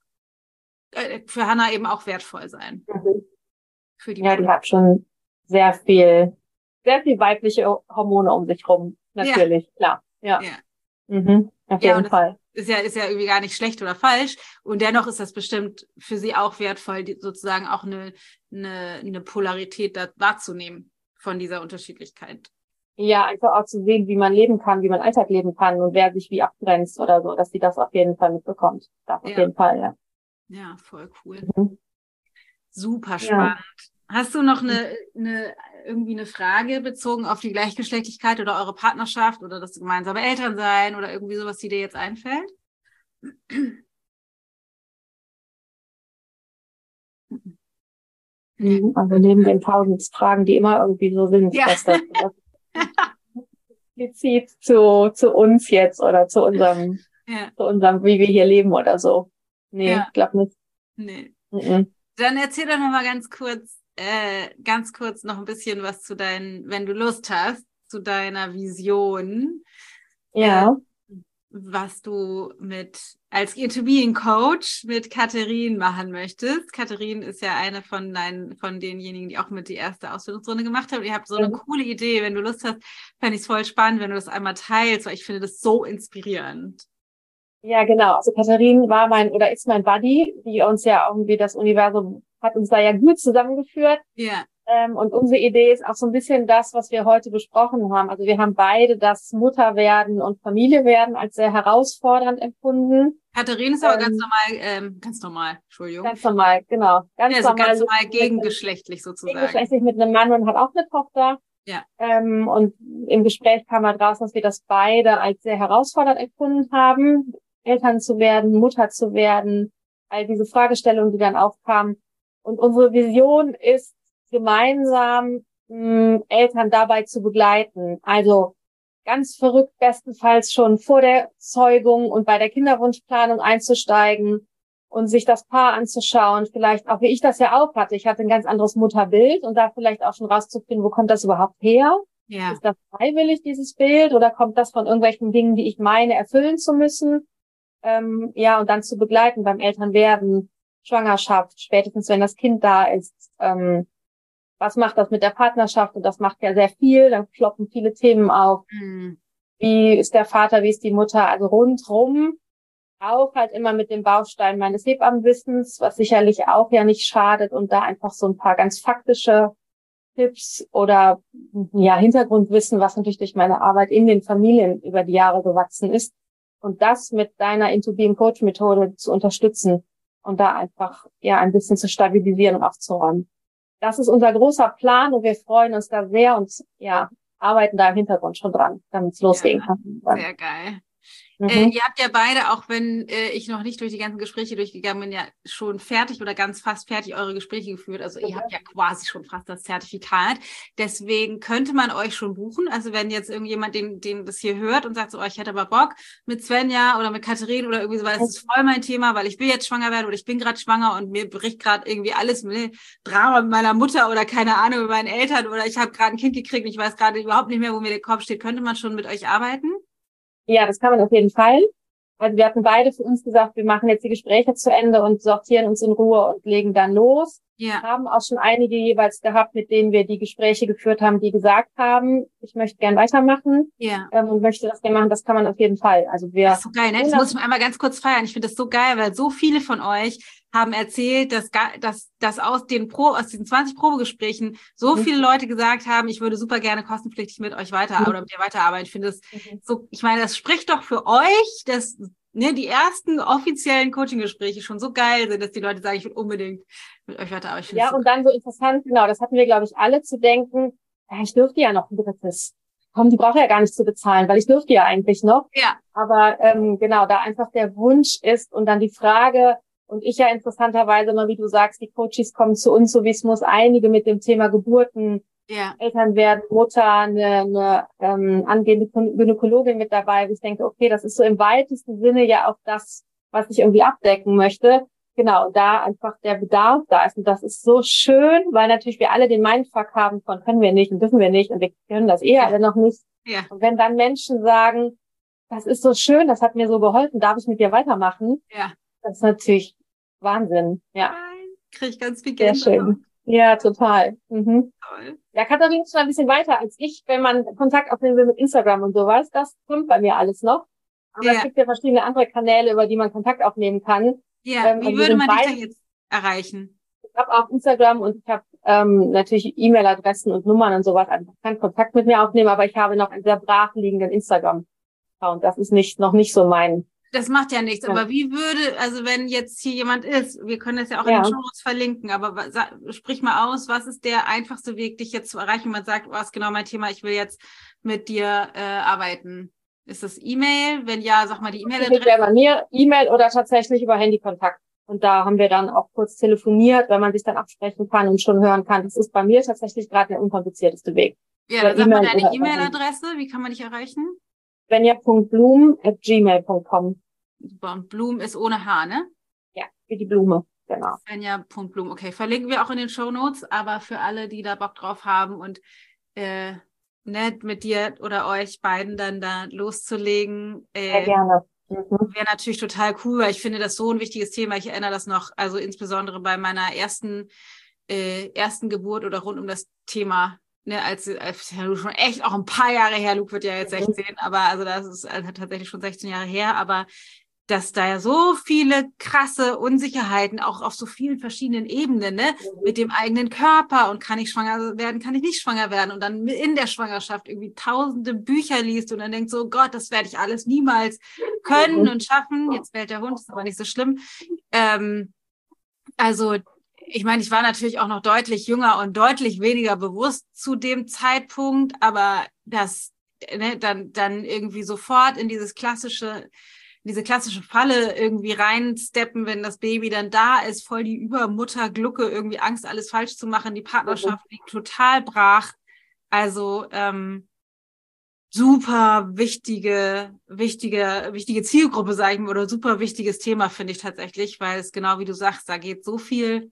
wertvoll sein. Die hat schon sehr viel weibliche Hormone um sich rum, natürlich, klar. Ja. Auf jeden Fall. Ist ja irgendwie gar nicht schlecht oder falsch. Und dennoch ist das bestimmt für sie auch wertvoll, sozusagen auch eine Polarität da wahrzunehmen von dieser Unterschiedlichkeit. Ja, einfach auch zu sehen, wie man leben kann, wie man Alltag leben kann und wer sich wie abgrenzt oder so, dass sie das auf jeden Fall mitbekommt. Das auf jeden Fall, ja. Ja, voll cool. Super spannend. Hast du noch irgendwie eine Frage bezogen auf die Gleichgeschlechtlichkeit oder eure Partnerschaft oder das gemeinsame Elternsein oder irgendwie sowas, die dir jetzt einfällt? Also neben den 1000 Fragen, die immer irgendwie so sind, dass das explizit zu uns jetzt oder zu unserem, wie wir hier leben oder so. Nee, ich glaube nicht. Nee. Dann erzähl doch noch mal ganz kurz noch ein bisschen was zu wenn du Lust hast, zu deiner Vision. Ja. Was du als To-Be-Coach mit Katharin machen möchtest. Katharin ist ja eine von denjenigen, die auch mit die erste Ausbildungsrunde gemacht haben. Ihr habt so eine coole Idee. Wenn du Lust hast, fände ich es voll spannend, wenn du das einmal teilst, weil ich finde das so inspirierend. Ja, genau. Also Katharin ist mein Buddy, die uns ja irgendwie das Universum hat uns da ja gut zusammengeführt. Ja. Und unsere Idee ist auch so ein bisschen das, was wir heute besprochen haben. Also wir haben beide das Mutterwerden und Familiewerden als sehr herausfordernd empfunden. Katharin ist aber ganz normal, Entschuldigung. Ganz normal, genau. Ganz normal gegengeschlechtlich sozusagen. Gegengeschlechtlich mit einem Mann und hat auch eine Tochter. Ja. Und im Gespräch kam halt raus, dass wir das beide als sehr herausfordernd empfunden haben, Eltern zu werden, Mutter zu werden, all diese Fragestellungen, die dann aufkamen. Und unsere Vision ist, gemeinsam Eltern dabei zu begleiten. Also ganz verrückt, bestenfalls schon vor der Zeugung und bei der Kinderwunschplanung einzusteigen und sich das Paar anzuschauen. Vielleicht auch, wie ich das ja auch hatte. Ich hatte ein ganz anderes Mutterbild und da vielleicht auch schon rauszufinden, wo kommt das überhaupt her? Ja. Ist das freiwillig, dieses Bild, oder kommt das von irgendwelchen Dingen, die ich meine, erfüllen zu müssen? Und dann zu begleiten beim Elternwerden, Schwangerschaft, spätestens wenn das Kind da ist. Was macht das mit der Partnerschaft? Und das macht ja sehr viel. Dann kloppen viele Themen auf. Wie ist der Vater, wie ist die Mutter? Also rundrum auch halt immer mit dem Baustein meines Hebammenwissens, was sicherlich auch ja nicht schadet, und da einfach so ein paar ganz faktische Tipps oder Hintergrundwissen, was natürlich durch meine Arbeit in den Familien über die Jahre gewachsen ist, und das mit deiner To-Be-Coach-Methode zu unterstützen und da einfach ein bisschen zu stabilisieren und aufzuräumen. Das ist unser großer Plan und wir freuen uns da sehr und arbeiten da im Hintergrund schon dran, damit es losgehen kann. Sehr geil. Ihr habt ja beide, auch wenn ich noch nicht durch die ganzen Gespräche durchgegangen bin, ja schon fertig oder ganz fast fertig eure Gespräche geführt. Also ihr habt ja quasi schon fast das Zertifikat. Deswegen könnte man euch schon buchen. Also wenn jetzt irgendjemand, den das hier hört und sagt so, ich hätte aber Bock mit Svenja oder mit Katharin oder irgendwie so, weil das ist voll mein Thema, weil ich will jetzt schwanger werden oder ich bin gerade schwanger und mir bricht gerade irgendwie alles mit Drama mit meiner Mutter oder keine Ahnung mit meinen Eltern oder ich habe gerade ein Kind gekriegt und ich weiß gerade überhaupt nicht mehr, wo mir der Kopf steht. Könnte man schon mit euch arbeiten? Ja, das kann man auf jeden Fall. Also wir hatten beide für uns gesagt, wir machen jetzt die Gespräche zu Ende und sortieren uns in Ruhe und legen dann los. Ja. Haben auch schon einige jeweils gehabt, mit denen wir die Gespräche geführt haben, die gesagt haben, ich möchte gern weitermachen. Ja. Und möchte das gerne machen. Das kann man auf jeden Fall. Also das ist so geil, ne? Das muss ich mal einmal ganz kurz feiern. Ich finde das so geil, weil so viele von euch haben erzählt, dass aus diesen 20 Probegesprächen so viele Leute gesagt haben, ich würde super gerne kostenpflichtig mit euch oder mit dir weiterarbeiten. Ich finde das so, ich meine, das spricht doch für euch, dass die ersten offiziellen Coaching-Gespräche schon so geil sind, dass die Leute sagen, ich will unbedingt mit euch weiterarbeiten. Ja, und dann so interessant, genau, das hatten wir, glaube ich, alle zu denken, ja, ich dürfte ja noch ein drittes. Komm, die braucht ja gar nicht zu bezahlen, weil ich dürfte ja eigentlich noch. Ja. Aber genau, da einfach der Wunsch ist und dann die Frage, und ich ja interessanterweise immer, wie du sagst, die Coaches kommen zu uns, so wie es muss, einige mit dem Thema Geburten, Ja. Eltern werden, Mutter, eine angehende Gynäkologin mit dabei, wo ich denke, okay, das ist so im weitesten Sinne ja auch das, was ich irgendwie abdecken möchte. Genau, da einfach der Bedarf da ist. Und das ist so schön, weil natürlich wir alle den Mindfuck haben von können wir nicht und dürfen wir nicht und wir können das alle noch nicht. Ja. Und wenn dann Menschen sagen, das ist so schön, das hat mir so geholfen, darf ich mit dir weitermachen? Ja. Das ist natürlich Wahnsinn. Ja, kriege ich ganz viel sehr Gänsehaut. schön. Ja, total. Toll. Ja, Katharina ist schon ein bisschen weiter als ich, wenn man Kontakt aufnehmen will mit Instagram und sowas. Das kommt bei mir alles noch. Aber es gibt ja verschiedene andere Kanäle, über die man Kontakt aufnehmen kann. Ja, wie würde man dich denn jetzt erreichen? Ich habe auch Instagram und ich habe natürlich E-Mail-Adressen und Nummern und sowas. Also ich kann Kontakt mit mir aufnehmen, aber ich habe noch einen sehr brach liegenden Instagram-Account. Das ist noch nicht so mein. Das macht ja nichts, aber wie würde, also wenn jetzt hier jemand ist, wir können das ja auch in den Shownotes verlinken, aber sprich mal aus, was ist der einfachste Weg, dich jetzt zu erreichen? Man sagt, was genau mein Thema, ich will jetzt mit dir arbeiten. Ist das E-Mail? Wenn ja, sag mal die E-Mail-Adresse. Wäre bei mir E-Mail oder tatsächlich über Handykontakt. Und da haben wir dann auch kurz telefoniert, wenn man sich dann absprechen kann und schon hören kann. Das ist bei mir tatsächlich gerade der unkomplizierteste Weg. Ja, dann sag mal deine E-Mail-Adresse. Wie kann man dich erreichen? Svenja.blum@gmail.com. Und Blum ist ohne H, ne? Ja, wie die Blume, genau. Svenja.blum, okay. Verlinken wir auch in den Shownotes, aber für alle, die da Bock drauf haben und mit dir oder euch beiden dann da loszulegen. Sehr gerne. Wäre natürlich total cool, weil ich finde das so ein wichtiges Thema. Ich erinnere das noch, also insbesondere bei meiner ersten Geburt oder rund um das Thema, ne, als schon echt auch ein paar Jahre her, Luke wird ja jetzt 16, aber also das ist tatsächlich schon 16 Jahre her, aber dass da ja so viele krasse Unsicherheiten auch auf so vielen verschiedenen Ebenen, ne, mit dem eigenen Körper und kann ich schwanger werden, kann ich nicht schwanger werden und dann in der Schwangerschaft irgendwie tausende Bücher liest und dann denkt so, Gott, das werde ich alles niemals können und schaffen. Jetzt bellt der Hund, ist aber nicht so schlimm. Also ich meine, ich war natürlich auch noch deutlich jünger und deutlich weniger bewusst zu dem Zeitpunkt, aber das dann irgendwie sofort in diese klassische Falle irgendwie reinsteppen, wenn das Baby dann da ist, voll die Übermutterglucke, irgendwie Angst, alles falsch zu machen, die Partnerschaft liegt total brach. Also super wichtige Zielgruppe, sage ich mal, oder super wichtiges Thema, finde ich tatsächlich, weil es genau wie du sagst, da geht so viel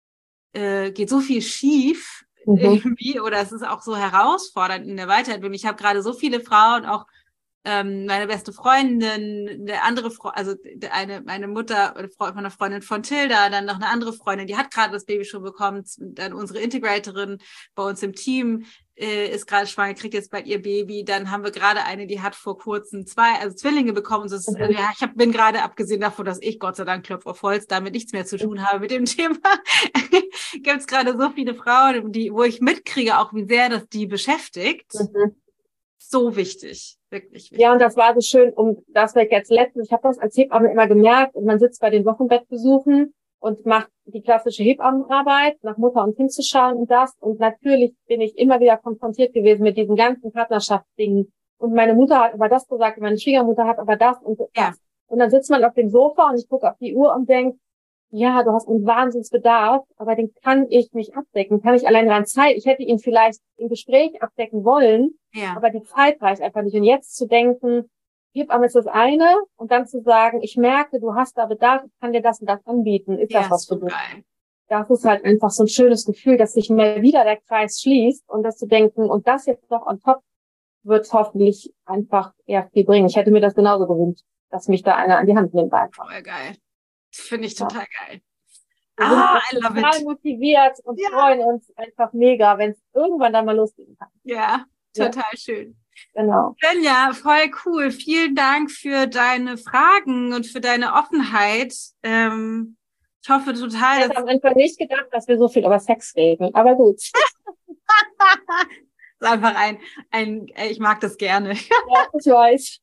schief irgendwie, oder es ist auch so herausfordernd in der Weiterentwicklung. Ich habe gerade so viele Frauen, auch meine beste Freundin, meine Mutter von einer Freundin von Tilda, dann noch eine andere Freundin, die hat gerade das Baby schon bekommen, dann unsere Integratorin bei uns im Team ist gerade schwanger, kriegt jetzt bald ihr Baby, dann haben wir gerade eine, die hat vor kurzem Zwillinge bekommen. Ich bin gerade, abgesehen davon, dass ich, Gott sei Dank, Klopf auf Holz, damit nichts mehr zu tun habe mit dem Thema, gibt es gerade so viele Frauen, wo ich mitkriege, auch wie sehr das die beschäftigt. So wichtig, wirklich wichtig. Ja, und das war so schön, das wir jetzt letztens, ich habe das als Hebamme immer gemerkt, und man sitzt bei den Wochenbettbesuchen und macht die klassische Hebammenarbeit, nach Mutter und Kind zu schauen und das. Und natürlich bin ich immer wieder konfrontiert gewesen mit diesen ganzen Partnerschaftsdingen. Und meine Mutter hat aber das gesagt, meine Schwiegermutter hat aber das und das. Ja. Und dann sitzt man auf dem Sofa und ich gucke auf die Uhr und denke, ja, du hast einen Wahnsinnsbedarf, aber den kann ich nicht abdecken, kann ich allein rein Zeit. Ich hätte ihn vielleicht im Gespräch abdecken wollen, aber die Zeit reicht einfach nicht. Und jetzt zu denken, Hebamme ist das eine, und dann zu sagen, ich merke, du hast da Bedarf, ich kann dir das und das anbieten, ist das was für dich? Das ist halt einfach so ein schönes Gefühl, dass sich mal wieder der Kreis schließt und das zu denken, und das jetzt noch on top wird hoffentlich einfach eher viel bringen. Ich hätte mir das genauso gewünscht, dass mich da einer an die Hand nimmt einfach. Voll geil. Finde ich total geil. Wir sind total motiviert und freuen uns einfach mega, wenn es irgendwann dann mal losgehen kann. Ja, total schön. Genau. Svenja, voll cool. Vielen Dank für deine Fragen und für deine Offenheit. Ich hoffe total, ich hätte am Anfang nicht gedacht, dass wir so viel über Sex reden, aber gut. ist einfach ich mag das gerne. Ja, ich weiß.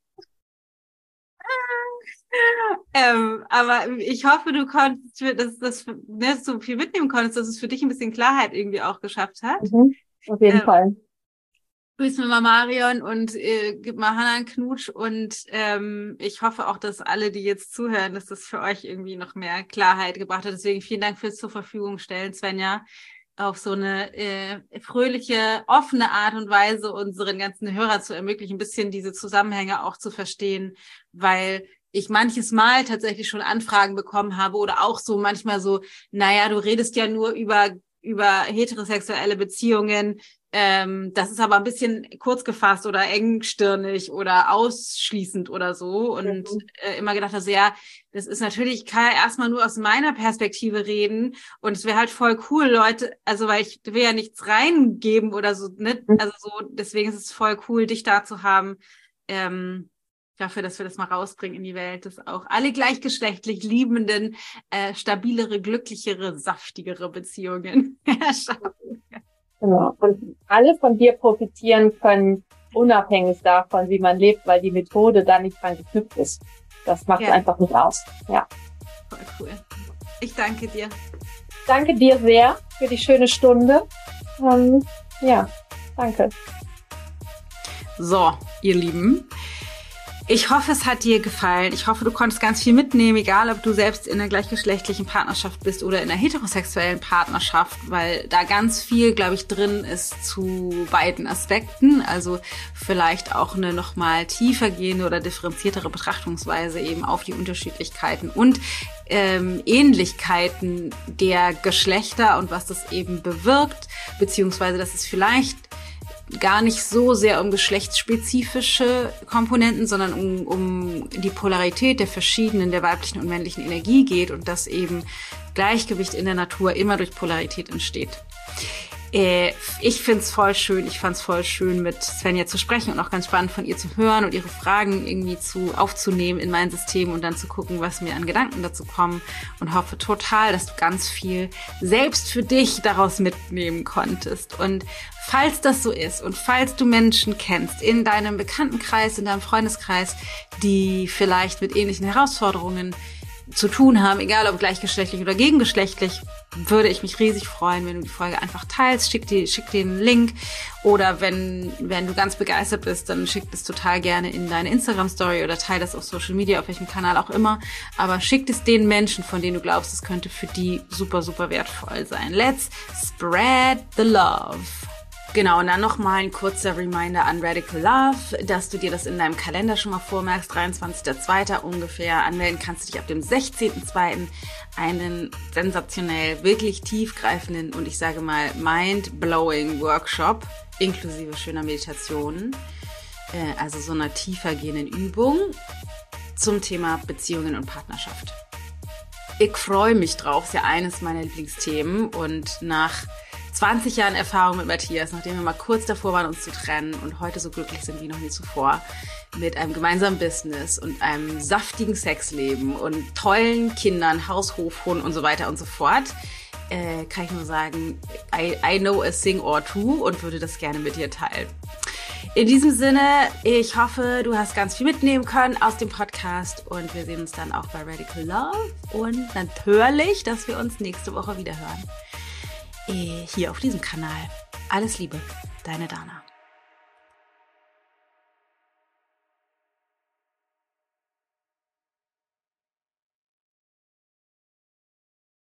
Aber ich hoffe, du konntest, dass du so viel mitnehmen konntest, dass es für dich ein bisschen Klarheit irgendwie auch geschafft hat. Auf jeden Fall. Grüß mir mal Marion und gib mal Hannah einen Knutsch und ich hoffe auch, dass alle, die jetzt zuhören, dass das für euch irgendwie noch mehr Klarheit gebracht hat. Deswegen vielen Dank fürs zur Verfügung stellen, Svenja, auf so eine fröhliche, offene Art und Weise unseren ganzen Hörer zu ermöglichen, ein bisschen diese Zusammenhänge auch zu verstehen, weil ich manches Mal tatsächlich schon Anfragen bekommen habe oder auch so manchmal so, naja, du redest ja nur über heterosexuelle Beziehungen. Das ist aber ein bisschen kurz gefasst oder engstirnig oder ausschließend oder so. Und immer gedacht, also ja, das ist natürlich, ich kann ja erstmal nur aus meiner Perspektive reden. Und es wäre halt voll cool, Leute, also weil ich will ja nichts reingeben oder so, ne? Also so, deswegen ist es voll cool, dich da zu haben. Dafür, dass wir das mal rausbringen in die Welt, dass auch alle gleichgeschlechtlich liebenden, stabilere, glücklichere, saftigere Beziehungen schaffen. Genau. Und alle von dir profitieren können, unabhängig davon, wie man lebt, weil die Methode da nicht dran geknüpft ist. Das macht einfach nicht aus. Ja. Voll cool. Ich danke dir. Danke dir sehr für die schöne Stunde. Ja, danke. So, ihr Lieben. Ich hoffe, es hat dir gefallen. Ich hoffe, du konntest ganz viel mitnehmen, egal ob du selbst in einer gleichgeschlechtlichen Partnerschaft bist oder in einer heterosexuellen Partnerschaft, weil da ganz viel, glaube ich, drin ist zu beiden Aspekten. Also vielleicht auch eine nochmal tiefer gehende oder differenziertere Betrachtungsweise eben auf die Unterschiedlichkeiten und Ähnlichkeiten der Geschlechter und was das eben bewirkt, beziehungsweise dass es vielleicht gar nicht so sehr um geschlechtsspezifische Komponenten, sondern um die Polarität der verschiedenen, der weiblichen und männlichen Energie geht und dass eben Gleichgewicht in der Natur immer durch Polarität entsteht. Ich find's voll schön, ich fand's voll schön, mit Svenja zu sprechen und auch ganz spannend von ihr zu hören und ihre Fragen irgendwie aufzunehmen in mein System und dann zu gucken, was mir an Gedanken dazu kommen, und hoffe total, dass du ganz viel selbst für dich daraus mitnehmen konntest. Und falls das so ist und falls du Menschen kennst in deinem Bekanntenkreis, in deinem Freundeskreis, die vielleicht mit ähnlichen Herausforderungen zu tun haben, egal ob gleichgeschlechtlich oder gegengeschlechtlich, würde ich mich riesig freuen, wenn du die Folge einfach teilst. Schick dir einen Link, oder wenn du ganz begeistert bist, dann schick das total gerne in deine Instagram-Story oder teile das auf Social Media, auf welchem Kanal auch immer. Aber schick es den Menschen, von denen du glaubst, es könnte für die super, super wertvoll sein. Let's spread the love. Genau, und dann nochmal ein kurzer Reminder an Radical Love, dass du dir das in deinem Kalender schon mal vormerkst. 23.02. ungefähr. Anmelden kannst du dich ab dem 16.02. einen sensationell, wirklich tiefgreifenden und ich sage mal mind-blowing Workshop inklusive schöner Meditationen, also so einer tiefer gehenden Übung zum Thema Beziehungen und Partnerschaft. Ich freue mich drauf, ist ja eines meiner Lieblingsthemen, und nach 20 Jahren Erfahrung mit Matthias, nachdem wir mal kurz davor waren, uns zu trennen und heute so glücklich sind wie noch nie zuvor, mit einem gemeinsamen Business und einem saftigen Sexleben und tollen Kindern, Haus, Hof, Hund und so weiter und so fort, kann ich nur sagen, I know a thing or two und würde das gerne mit dir teilen. In diesem Sinne, ich hoffe, du hast ganz viel mitnehmen können aus dem Podcast, und wir sehen uns dann auch bei Radical Love, und natürlich, dass wir uns nächste Woche wieder hören. Hier auf diesem Kanal. Alles Liebe, deine Dana.